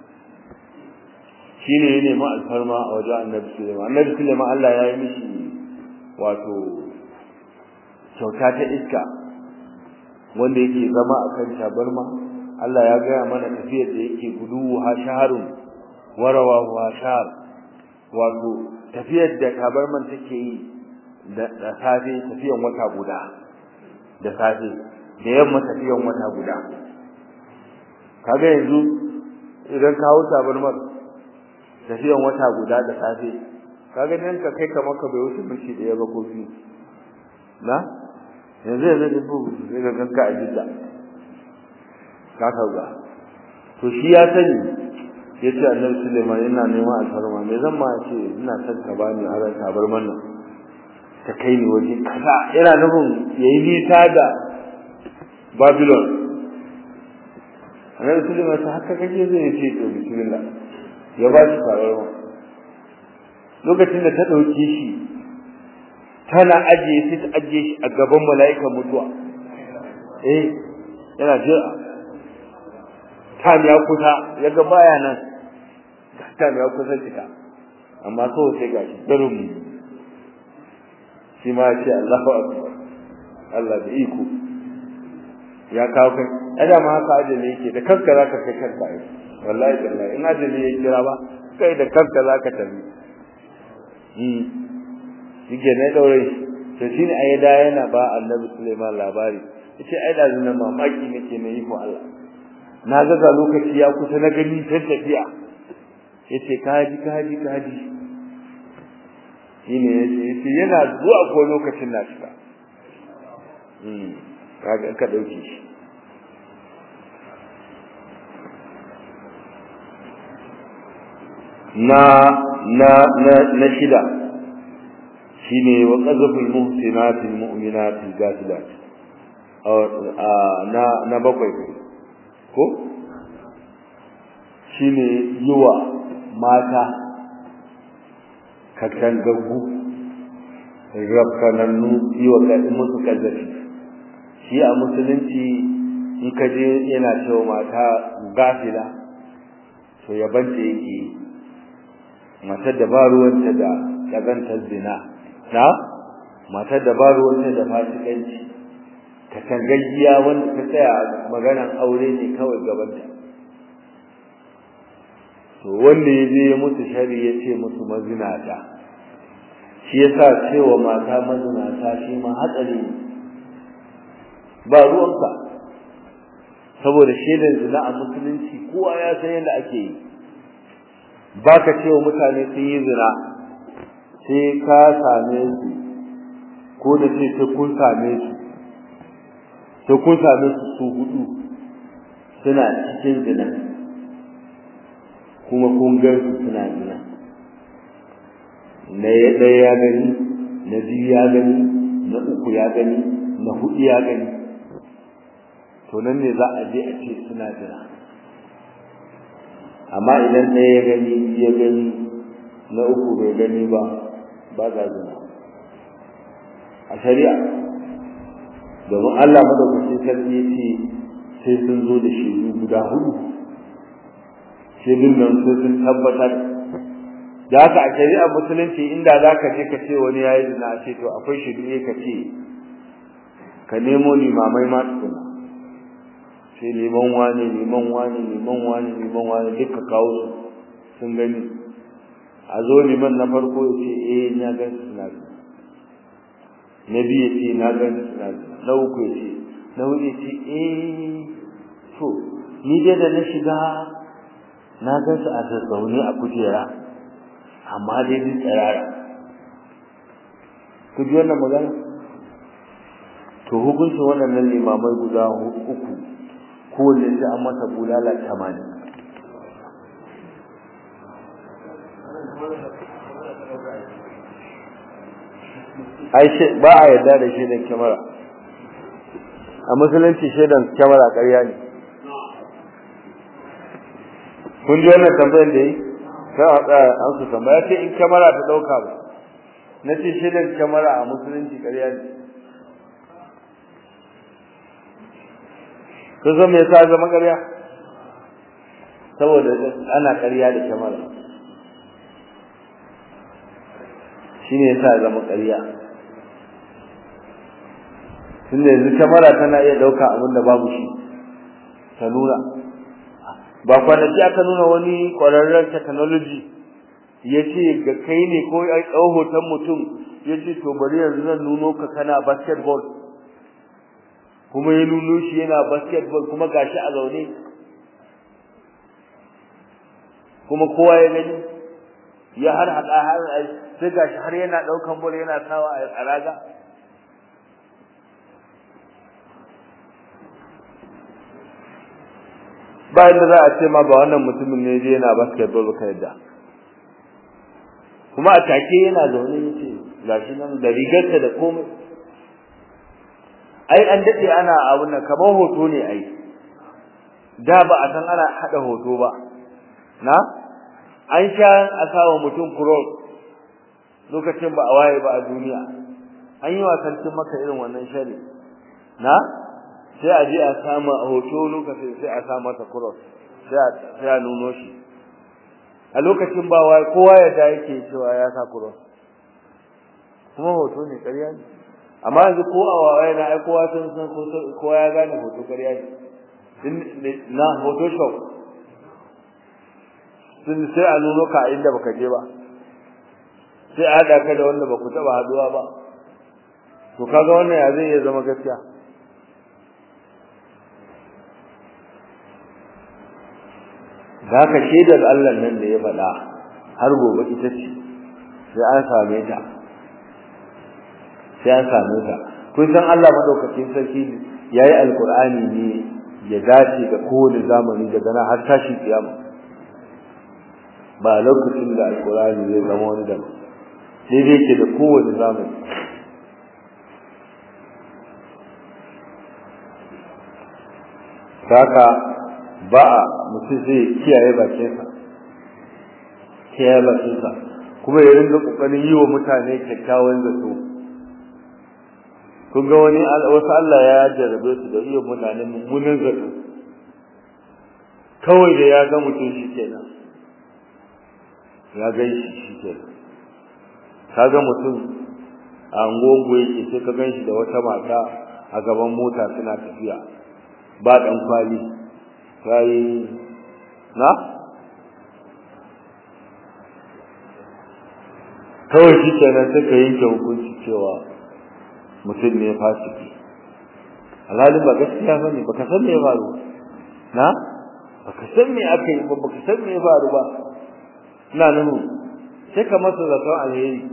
shine ne ma alfarma a wajen Annabi Sulaiman Annabi Sulaiman Allah ya yi mishi wato kyauta ta iska wanda yake zama akan tabarma Allah ya ga mana tafiyar da yake gudu ha shaharun warawa wa shahar wato tafiyar da tabarman take yi da safe tafiyan wata guda da safe da yamma tafiyan wata guda kaga yanzu idan ka hawo tabarman tafiyan wata guda da safe kaga dan ka kai kamar ka bai wuce minti da yaba ko biyu na yanzu yanzu dubu sai ga ganka a jidda ka kauga to shi ya sani yace Annabi Sulaiman yana neman alfarma me zan ma ce ina son ka bani aran tabarman nan ta kai ni waje kaza ina nufin yayi nisa da Babylon Annabi Sulaiman ta haka kake zai ce to bismillah ya ba shi tabarma lokacin da ta dauke shi tana ajiye shi ta ajiye shi a gaban mala'ikan mutuwa eh yana jira tam ya kusa yaga baya nan tam ya kusa cika amma so sai gashi darum shi ma ce Allahu akbar Allah da iko ya kawo kai ada ma haka ajali yake da kanka zaka kai kanka ai wallahi wallahi in ajali yake kira ba kai da kanka zaka tafi hmm yake ne daure to shine ayyada yana ba Annabi Sulaiman labari yace ai da zunan mamaki nake ne iko Allah na ga ga lokaci ya kusa na gani sai tafiya yace kaji kaji kaji shine yace yana zuwa ko lokacin na shiga mm kaga ka dauke shi na na na na shida shine wa qazful muhsinatil mu'minatil ghafilat na na bakwai ko shine yiwa mata katangaggu rabkanannu yiwa kadin musu kazafi shi a musulunci in kaje yana cewa mata gafila to yabanta yake matar da ba ruwanta da kazantar zina na matar da ba ruwanta da fasikanci katangaggiya wanda ta tsaya maganan aure ne kawai gabanta to wanda yaje ya mutu shari yace musu mazinata shi yasa cewa mata mazinata shi ma hatsari ba ruwanka saboda shedan zina a musulunci kowa ya san yadda ake yi baka cewa mutane sun yi zina sai ka same su ko da sai ka kun same su to kun same su su hudu suna cikin zina kuma kun ga su suna zina na ɗaya ya gani, na biyu ya gani, na uku ya gani, na hudu ya gani, to nan ne za a je a ce suna jira. amma idan ɗaya ya gani ya gani na uku bai gani ba ba za zina a shari'a. domin Allah madaukakin sarki ya ce sai sun zo da shaidu guda hudu, shaidun nan sai sun tabbatar. da haka a shari'ar musulunci inda za ka je ka ce wani ya yi zina a ce to akwai shaidu ne ka ce ka nemo limamai ma tukuna, sai liman wani liman wani liman wani liman wani duka kawo su sun gani. a zo liman na farko ya ce eh na gan su suna zina, na biyu ya ce na gan su suna zina, na uku ya ce, na hudu ya ce eh to ni dai da na shiga na gan su a zazzaune a kujera amma dai duk tsirara. ku ji wannan magana? to hukuncin waɗannan limamai guda uku kowanne sai an masa bulala tamanin. ai ba a yarda da shaidan kyamara a musulunci, shaidan kyamara ƙarya ne. kun ji wannan tambayar da yi sai a tsaya an su tambaya ce in kyamara ta ɗauka ba, na ce shaidan kyamara a musulunci ƙarya ne. kun san me yasa zama ƙarya? saboda ana ƙarya da kyamara, shine yasa zama ƙarya. tunda yanzu kyamara tana iya ɗauka abin da babu shi ta nuna. ba kwanaki aka nuna wani ƙwararren technology ya ce ga kai ne ko ya ɗau hoton mutum ya ce to bari yanzu zan nuno ka kana basketball, kuma ya nuno shi yana basketball kuma gashi a zaune kuma kowa ya gani ya har haɗa har sai gashi har yana ɗaukan ball yana sawa a raga. ba inda za a ce ma ba wannan mutumin ne je yana basketball ba ka yadda, kuma a take yana zaune yace gashi nan da rigarsa da komai. ai an dade ana abun nan kamar hoto ne ai, da ba a san ana hada hoto ba na an sha a sawa mutum cross lokacin ba a waye ba a duniya. an yi wasan cin maka irin wannan shari na sai a je a samu a hoto lokacin sai a sa masa cross sai a sai a nuno shi a lokacin ba wai kowa ya da yake cewa ya sa cross kuma hoto ne ƙarya ne. amma yanzu ko a waye na ai kowa sun san kowa ya gane hoto ƙarya ne na photoshop sun sai a nuno ka inda baka je ba, sai a haɗa ka da wanda baku taɓa haɗuwa ba. to kaga wannan ya zai iya zama gaskiya? da haka shaidar Allah nan da ya faɗa har gobe ita ce sai an same ta sai an same ta. kun san Allah madaukakin sarki yayi alqur'ani ne ya dace ga kowane zamani daga nan har tashi kiyama. ba lokacin da alqur'ani zai zama wani da sai dai ke da kowane zamani. saka ba mutum zai kiyaye bakinsa kiyaye bakinsa kuma ya rinka kokarin yi wa mutane kyakkyawan zato. kun ga wani wasu Allah ya jarrabe su da iya mutane mummunan zato, kawai da ya ga mutum shi kenan ya ga shi shi kenan. ka ga mutum a angongo yake sai ka gan shi da wata mata a gaban mota suna tafiya ba dan kwali sai na kawai shi kenan sai ka yanke hukunci cewa mutum ne fasiki. alhalin ba gaskiya bane, baka san me ya faru na baka san me aka yi ba, baka san me ya faru ba. ina nuna sai ka masa zaton alheri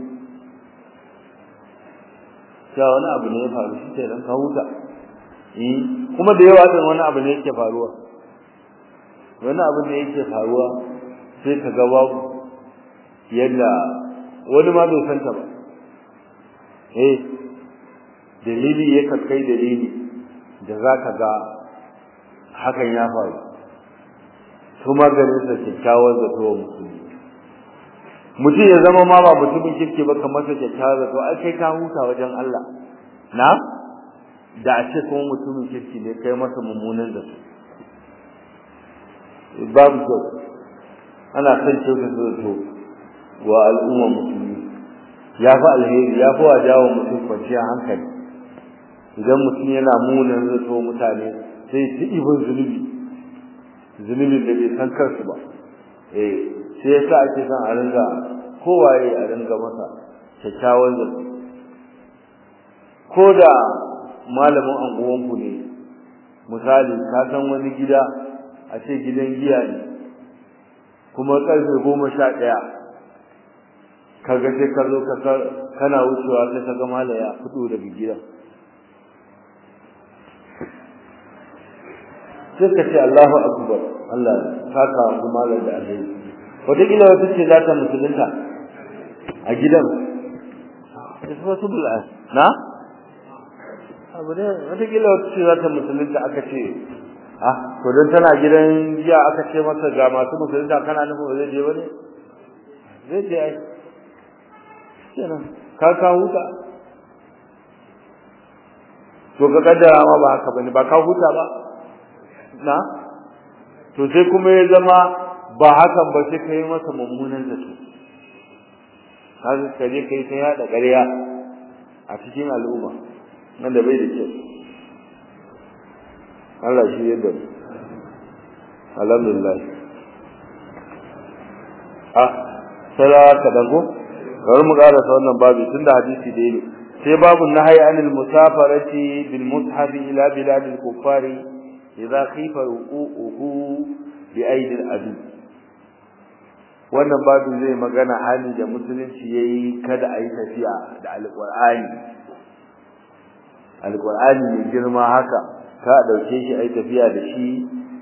cewa wani abu ne ya faru shi kenan ka huta. kuma da yawa din wani abu ne yake faruwa wani abu ne yake faruwa sai ka ga babu yadda wani ma bai santa ba eh dalili ya kai dalili da zaka ga hakan ya faru kuma ganin sa kyakkyawar zato wa musulmi mutum ya zama ma ba mutumin kirki ba kamar sa kyakkyawar zato ai kai ka huta wajen Allah na da a ce kuma mutumin kirki ne kai masa mummunan zato babu ko ana son kyautata zato wa al'umma musulmi ya fi alheri ya fi wajawo mutum kwanciyar hankali idan mutum yana munan zato mutane sai su ibin zunubi zunubin da bai san kansu ba eh sai yasa ake son a ringa kowaye a ringa masa kyakkyawan zato ko da malamin anguwanku ne misali ka san wani gida a ce gidan giya ne kuma karfe goma sha ɗaya kaga sai ka zo ka kana wucewa sai ka ga malaya fito daga gidan sai ka ce Allahu akbar Allah saka mu malam da alheri wata kila wata ce za ta musulunta a gidan is possible na abu ne wata kila wata ce za ta musulunta aka ce ah to dan tana gidan jiya aka ce masa ga masu musulunta kana nufin zai je bane zai je ai kenan ka ka huta to ga kaddara ma ba haka bane ba ka huta ba na to sai kuma ya zama ba hakan ba sai kai masa mummunan zato kaje kaje kai ta yada ƙarya a cikin al'umma nan da bai da kyau Allah shi yadda alhamdulillah ah salaka dango bari mu ƙara sa wannan babu tunda hadisi da yake sai babu nahyi anil musafarati bil mushaf ila bilad al kuffari idza khifa ruquhu bi aidi al adu wannan babu zai magana hali da musulunci yayi kada ayi tafiya da alqur'ani alqur'ani ne girma haka ka dauke shi ayi tafiya da shi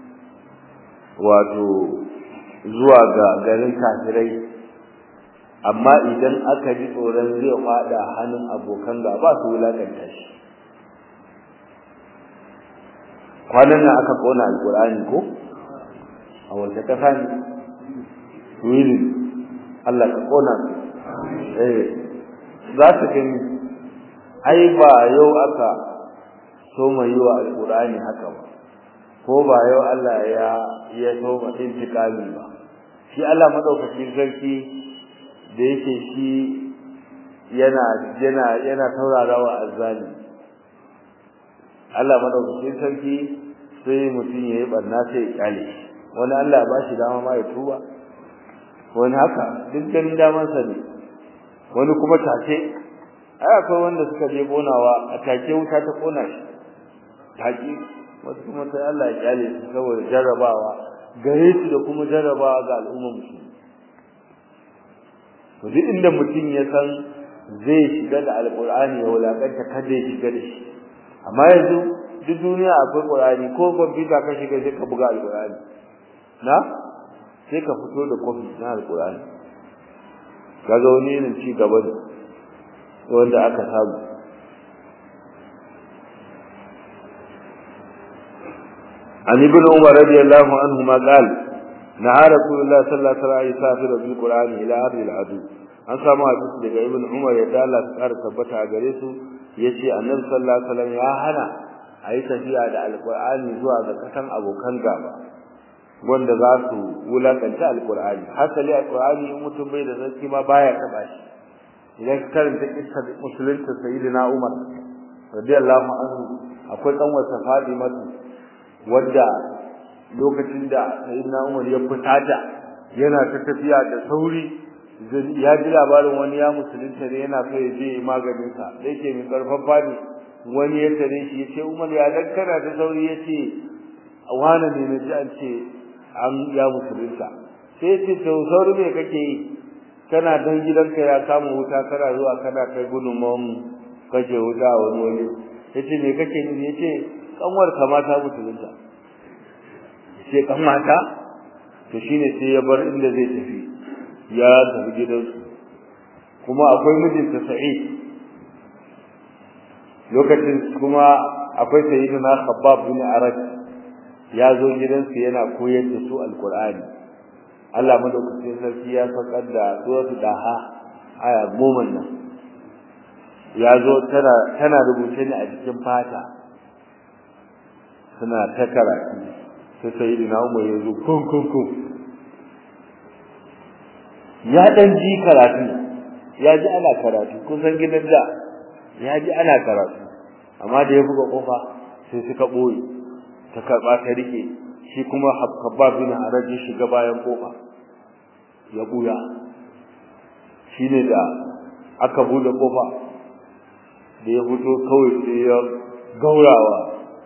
wato zuwa ga garin kafirai amma idan aka ji tsoron zai fada hannun abokan gaba su wulakanta shi kwanan nan aka kona alqur'ani ko a wata kasa ne wili Allah ka kona eh za ta gani ai ba yau aka so mai yiwa alqur'ani haka ba ko ba yau Allah ya ya so ma intikami ba shi Allah madaukakin sarki da yake shi yana yana yana taurarawa azzali Allah madaukakin sarki sai mutum yayi barna sai ya kyale wani Allah ba shi dama ma ya tuba wani haka duk ganin daman sa ne wani kuma take ai akwai wanda suka je bonawa a take wuta ta kona shi take wasu kuma sai Allah ya kyale su saboda jarrabawa gare su da kuma jarrabawa ga al'umma musulmi to duk inda mutum ya san zai shiga da alqur'ani ya wulakanta kada ya shiga da shi amma yanzu duk duniya akwai qur'ani ko computer ka shiga sai ka buga alqur'ani na sai ka fito da kofi na alqur'ani kaga wani ne ci gaba da wanda aka samu عن ابن عمر رضي الله عنهما قال نهى رسول الله صلى الله عليه وسلم يسافر بالقران الى ارض العدو an samu hadisi daga ibn umar ya dalla tsara tabbata a gare su yace annabi sallallahu alaihi wasallam ya hana ayi tafiya da alqur'ani zuwa ga kasan abokan gaba wanda za su wulakanta alqur'ani hasali alqur'ani mutum bai da zaki ma baya taba shi idan ka karanta kissa musulunta sayyidina umar radiyallahu anhu akwai kanwar Fatima wanda lokacin da sayyidina umar ya fitata yana ta tafiya da sauri ya ji labarin wani ya musulunta ne yana so ya je maganin sa da yake mai karfafa ne wani ya tare shi yace umar ya dan kana da sauri yace wani ne naji an ce an ya musulunta sai ce to sauri me kake yi kana dan gidanka ya kama wuta kana zuwa kana kai gudunmawan kake wuta wani wani yace me kake yi yace kanwar kamata musulunta yace kamata to shine sai ya bar inda zai tafi ya tafi gidansu kuma akwai mijinta Sa'id lokacin kuma akwai sayyidina Khabbab bin Arad ya zo gidansu yana koyar da su alqur'ani Allah madaukakin sarki ya fakar da suratul daha aya goma nan ya zo tana tana rubuce ne a cikin fata suna ta karatu sai sayyidina Umar ya zo kun kun kun ya dan ji karatu ya ji ana karatu kusan gidan da ya ji ana karatu amma da ya buga kofa sai suka boye ta karba ta rike shi kuma Khabbab bin Arad ya shiga bayan kofa ya buya shine da aka bude kofa da ya fito kawai sai ya gaurawa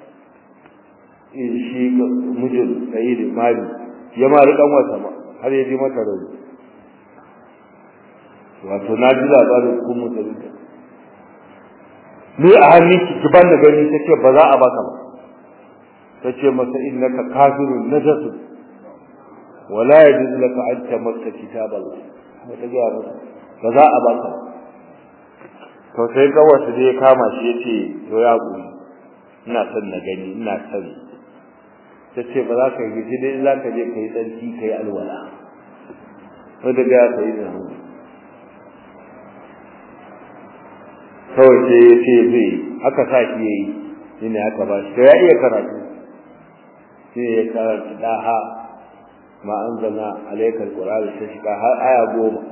in shi mijin Sayyid Mali ya ma rikan wata ma har ya ji mata rauni wato na ji labarin kun musulunta ni a hannunki ki ban da gani tace ba za a baka ba tace masa innaka kafirun najasu wala yajuzu laka an tamakka kitaballah wata ga ba za a baka to sai ga wasu da ya kama shi yace to ya guri ina son na gani ina son tace ba za ka yi dai za ka je kai danki kai alwala wanda ga sai da kawai sai ya ce zai aka sa shi yayi shine aka ba shi ya iya karatu sai ya karanta daha ma anzalna alaykal qur'ana tashqa har aya goma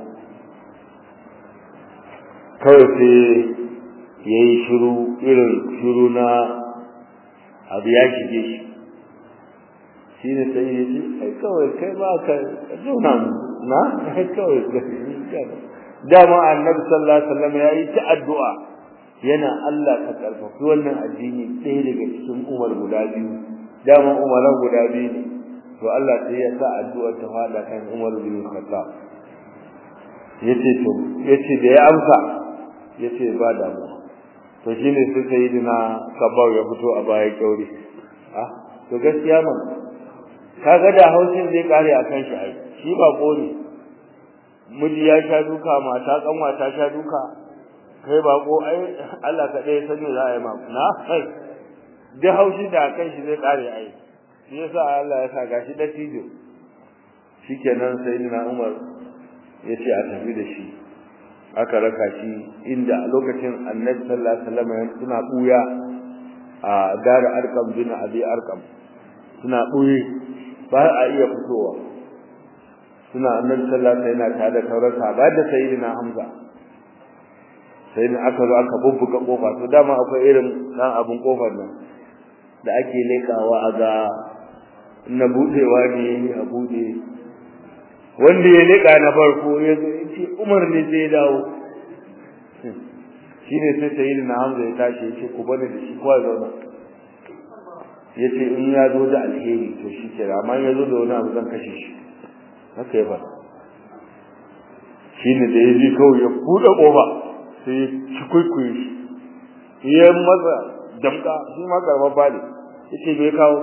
kawai sai yayi shiru irin shiru na abu ya shige shi shine sai ya ce ai kawai kai ba ka juna na kawai dama annabi sallallahu alaihi wasallam yayi ta addu'a yana Allah ka karfafi wannan addini ɗaya daga cikin umar guda biyu dama umaran guda biyu ne to Allah sai ya sa addu'ar ta fada kan Umar bin Khattab yace to yace da ya amsa yace ba damu to shine sai sayyidina Kabbar ya fito a baya kyauri ah to gaskiya man kaga da haushin zai kare akan shi ai shi ba gori miji ya sha duka mata kanwa ta sha duka kai ba ko ai Allah ka dai sani za a yi ma na kai da haushi da kan shi zai kare ai shi yasa Allah ya sa gashi da tijo shikenan sayyidina Umar yace a tafi da shi aka raka shi inda a lokacin Annabi sallallahu alaihi wasallam suna buya a dar Arqam bin Abi Arqam suna buye ba a iya fitowa suna Annabi sallallahu alaihi wasallam yana tare da taurata ba da sayyidina Hamza sai ne aka zo aka bubbuka kofa to dama akwai irin dan abun kofar nan da ake lekawa a ga na budewa ne a bude wanda ya leka na farko ya zo yace Umar ne sai dawo shine sai sayyidina Hamza ya tashi yace ku bane da shi kwa zauna yace in ya zo da alheri to shi kira amma ya zo da wani abu zan kashe shi haka ya fara shine da yaji kawai ya buɗe kofa sai ci kuikuyi ya maza damka shi ma karba bale yace bai kawo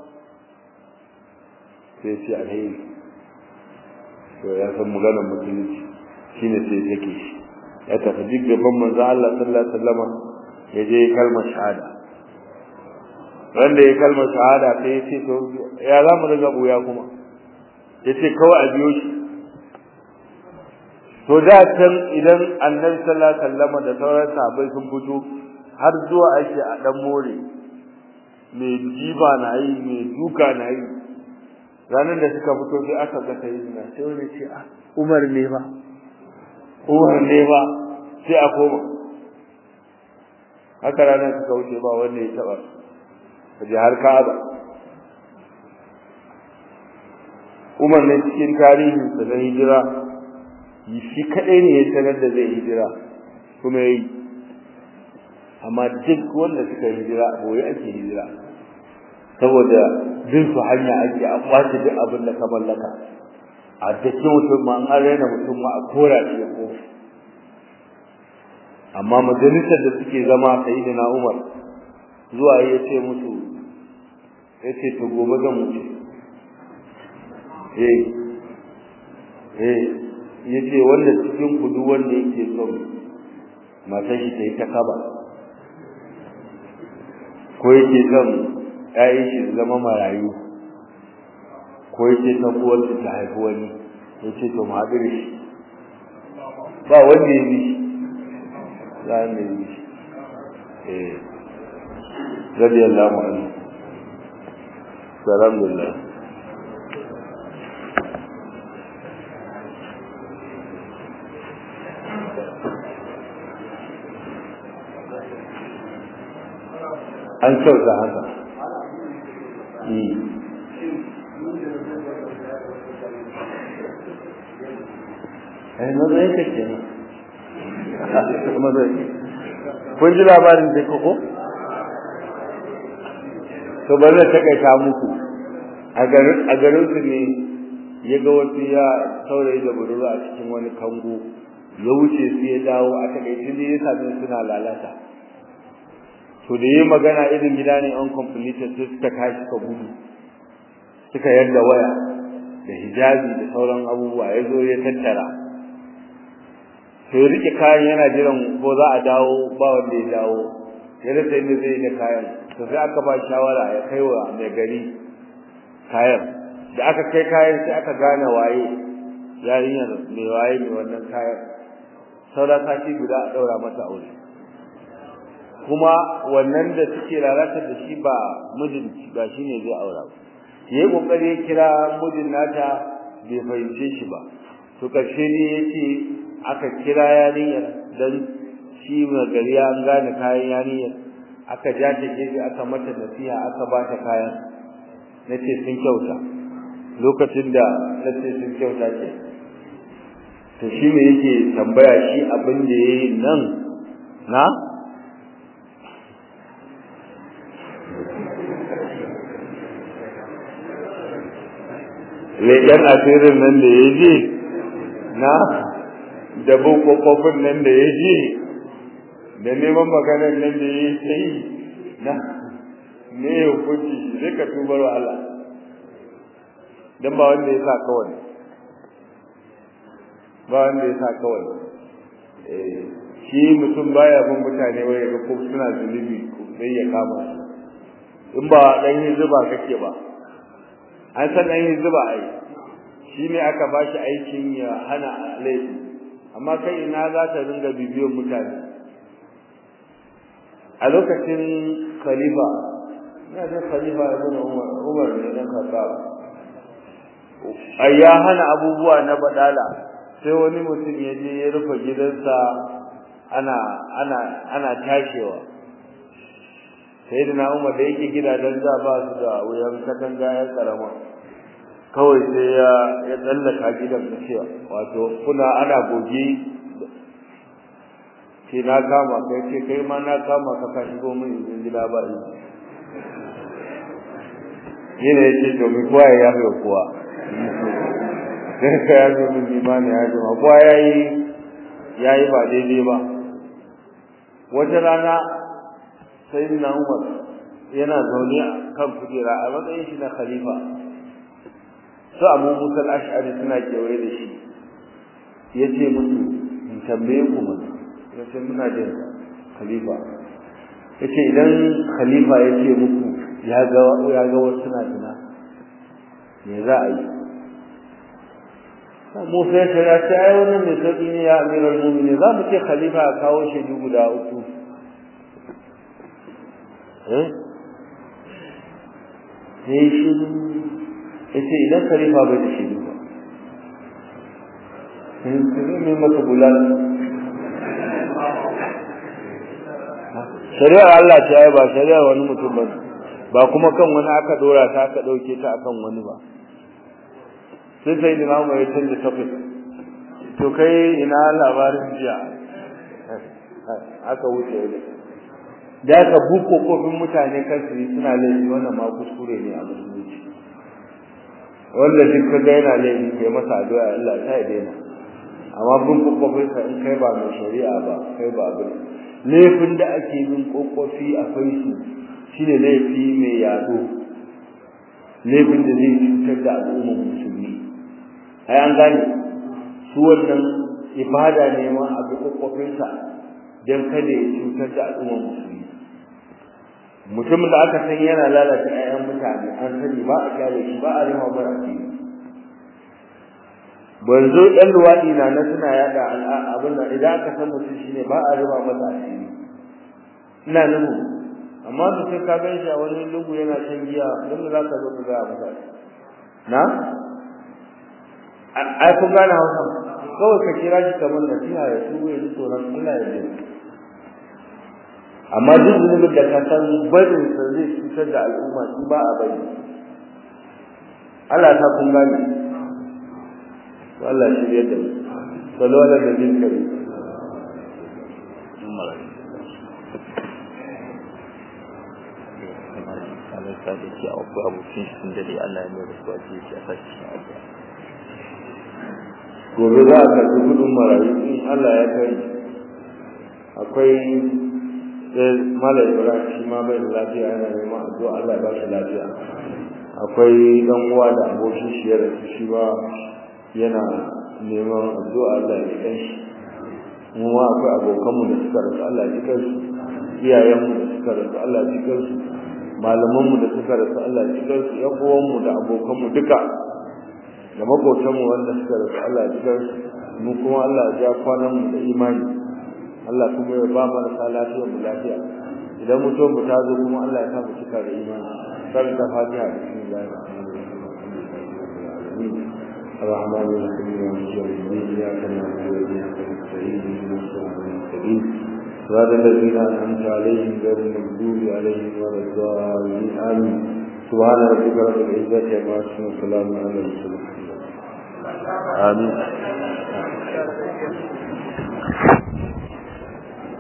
sai ce alheri to ya san maganar mutunci shine sai take shi ya tafi duk gaban manzo Allah sallallahu alaihi wasallam ya je kalmar shahada wanda ya kalmar shahada sai ya ce to ya za mu riga buya kuma yace kawai a biyo shi to da can idan Annabi sallallahu alaihi wasallam da sauran sahabbai sun fito har zuwa ake a dan more mai jiba na yi mai duka na yi ranar da suka fito sai aka ga sayyidina sai wani ce ah Umar ne ba Umar ne ba sai a koma haka ranar suka wuce ba wanda ya taba kaje har Ka'aba Umar ne cikin tarihin sa da hijira shi kadai ne ya sanar da zai hijira kuma yayi amma duk wanda suka hijira boye ake hijira saboda bin su hanya ake a kwace duk abin da ka mallaka a take mutum ma an raina mutum ma a kora shi ya ko amma majalisar da suke zama sayyidina Umar zuwa ya ce musu yace to gobe zan mutu eh eh yace wanda cikin ku duk wanda yake son matar shi ta yi ta kaba ko yake son ƴaƴan shi zama marayu ko yake son uwar ta haifi wani yace to mu haɗu da shi ba wanda ya bi za mu yi eh radiyallahu anhu alhamdulillah an kyauta haka ai maza yake kenan maza yake kun ji labarin da koko to bari na takaita muku a garin a garin su ne ya ga wasu ya saurayi da budurwa a cikin wani kango ya wuce su ya dawo a takaice ne ya sami suna lalata to da yayi magana irin gida ne an completed sai suka tashi suka gudu suka yarda waya da hijabi da sauran abubuwa ya zo ya tattara sai rike kayan yana jiran ko za a dawo ba wanda ya dawo ya rasa inda zai da kayan to sai aka ba shawara ya kai wa mai gari kayan da aka kai kayan sai aka gane waye yarinyar mai waye ne wannan kayan saura sati guda a daura mata aure kuma wannan da suke lalata da shi ba mijin ba shine zai aura ba yayi kokari ya kira mijin nata bai fahimce shi ba to karshe ne yace aka kira yarinyar dan shi mai gari an gane kayan yarinyar aka ja ta gefe aka mata nasiha aka ba ta kayan nace sun kyauta lokacin da nace sun kyauta ce to shi ne yake tambaya shi abin da yayi nan na leƙen asirin nan da ya ji na da bin ƙofofin nan da ya ji da neman maganar nan da ya yi na ne ya hukunci zai ka tubar wa Allah don ba wanda ya sa kawai ba wanda ya sa kawai shi mutum baya bin mutane wai ga ko suna zunubi sai ya kama su in ba dan yin zuba kake ba an san dan yin zuba ai shine aka bashi aikin ya hana laifi amma kai ina za ta ringa bibiyon mutane a lokacin khalifa ina da khalifa ibn Umar Umar ne dan Khattab ai ya hana abubuwa na badala sai wani mutum ya je ya rufe gidansa ana ana ana tashewa sai da Umar da yake gidajen da ba su da wuyan katanga ya karama kawai sai ya ya tsallaka gidan da cewa wato kuna ana goge sai na kama kai ce kai ma na kama ka ka shigo min in ji labari yana yace to mi kowa ya yafe kowa sai ka yafe min imani ya ji ma kowa yayi yayi ba daidai ba wata rana sai na Umar yana zaune a kan kujera a matsayin shi na khalifa sai Abu Musa al-Ash'ari suna kewaye da shi yace musu in tambaye ku mun yace muna jin khalifa yace idan khalifa yace muku ya ga ya ga wasu suna tuna me za a yi Musa ya ce ai wannan ne sauki ne ya amiral mu'minin za mu ce khalifa ya kawo shi guda uku eh sai shi yace idan khalifa bai da shi ba sai ne masa bulal shari'ar Allah ce ai ba shari'ar wani mutum ba ba kuma kan wani aka dora ta aka dauke ta akan wani ba sai sai da namu ya canza topic to kai ina labarin jiya aka wuce ne da ka buko kofin mutane kansu suna laifi wannan ma kuskure ne a musulunci wanda duk kaga yana laifi kai masa addu'a Allah ta yi daina amma bin kokofin sa in kai ba mai shari'a ba kai ba abin laifin da ake bin kokofi akwai su shine laifi mai yado laifin da zai cutar da al'ummar musulmi ai an gane su wannan ibada ne ma a duk kokofinsa dan kada ya cutar da al'umma musulmi mutumin da aka san yana lalata ayyan mutane an sani ba a kare shi ba a rima mara asiri banzo ɗan luwaɗi na na suna yada abin nan idan aka san mutum shine ba a rima masa asiri ina nuhu amma da sai ka gan shi a wani lungu yana shan giya don za ka zo ka ga masa na ai kun gane Hausa kawai ka kira shi kamar nasiha ya tuba ya ji tsoron Allah ya ji amma duk zunubin da ka san barin sa zai cutar da al'umma shi ba a bari Allah ta kun gane Allah shi ya da sallallahu alaihi wa sallam da ke abu abokin shi da dai Allah ya mai rasuwa ce shi a sashi addu'a gobe za a karɓi kudin marayu in Allah ya kai akwai Malam Ibrahim shi ma bai da lafiya yana neman addu'a Allah ya ba shi lafiya akwai dan uwa da abokin shi ya rasu shi ba yana neman addu'a Allah ya kai shi mu ma akwai abokanmu da suka rasu Allah ya kai su iyayenmu da suka rasu Allah ya kai su malamanmu da suka rasu Allah ya kai su yan uwanmu da abokanmu duka da makotanmu wanda suka rasu Allah ya kai su mu kuma Allah ya ja kwanan mu da imani Allah kuma ya ba mu lafiya mu lafiya idan mutum mu ta zo kuma Allah ya sa mu cika da imani sai ta fatiha bismillahir rahmanir rahim الرحمن الرحيم مالك يوم الدين إياك نعبد وإياك نستعين اهدنا الصراط المستقيم صراط الذين أنعمت عليهم غير المغضوب عليهم ولا الضالين آمين سبحان ربك رب العزة عما يصفون وسلام على المرسلين آمين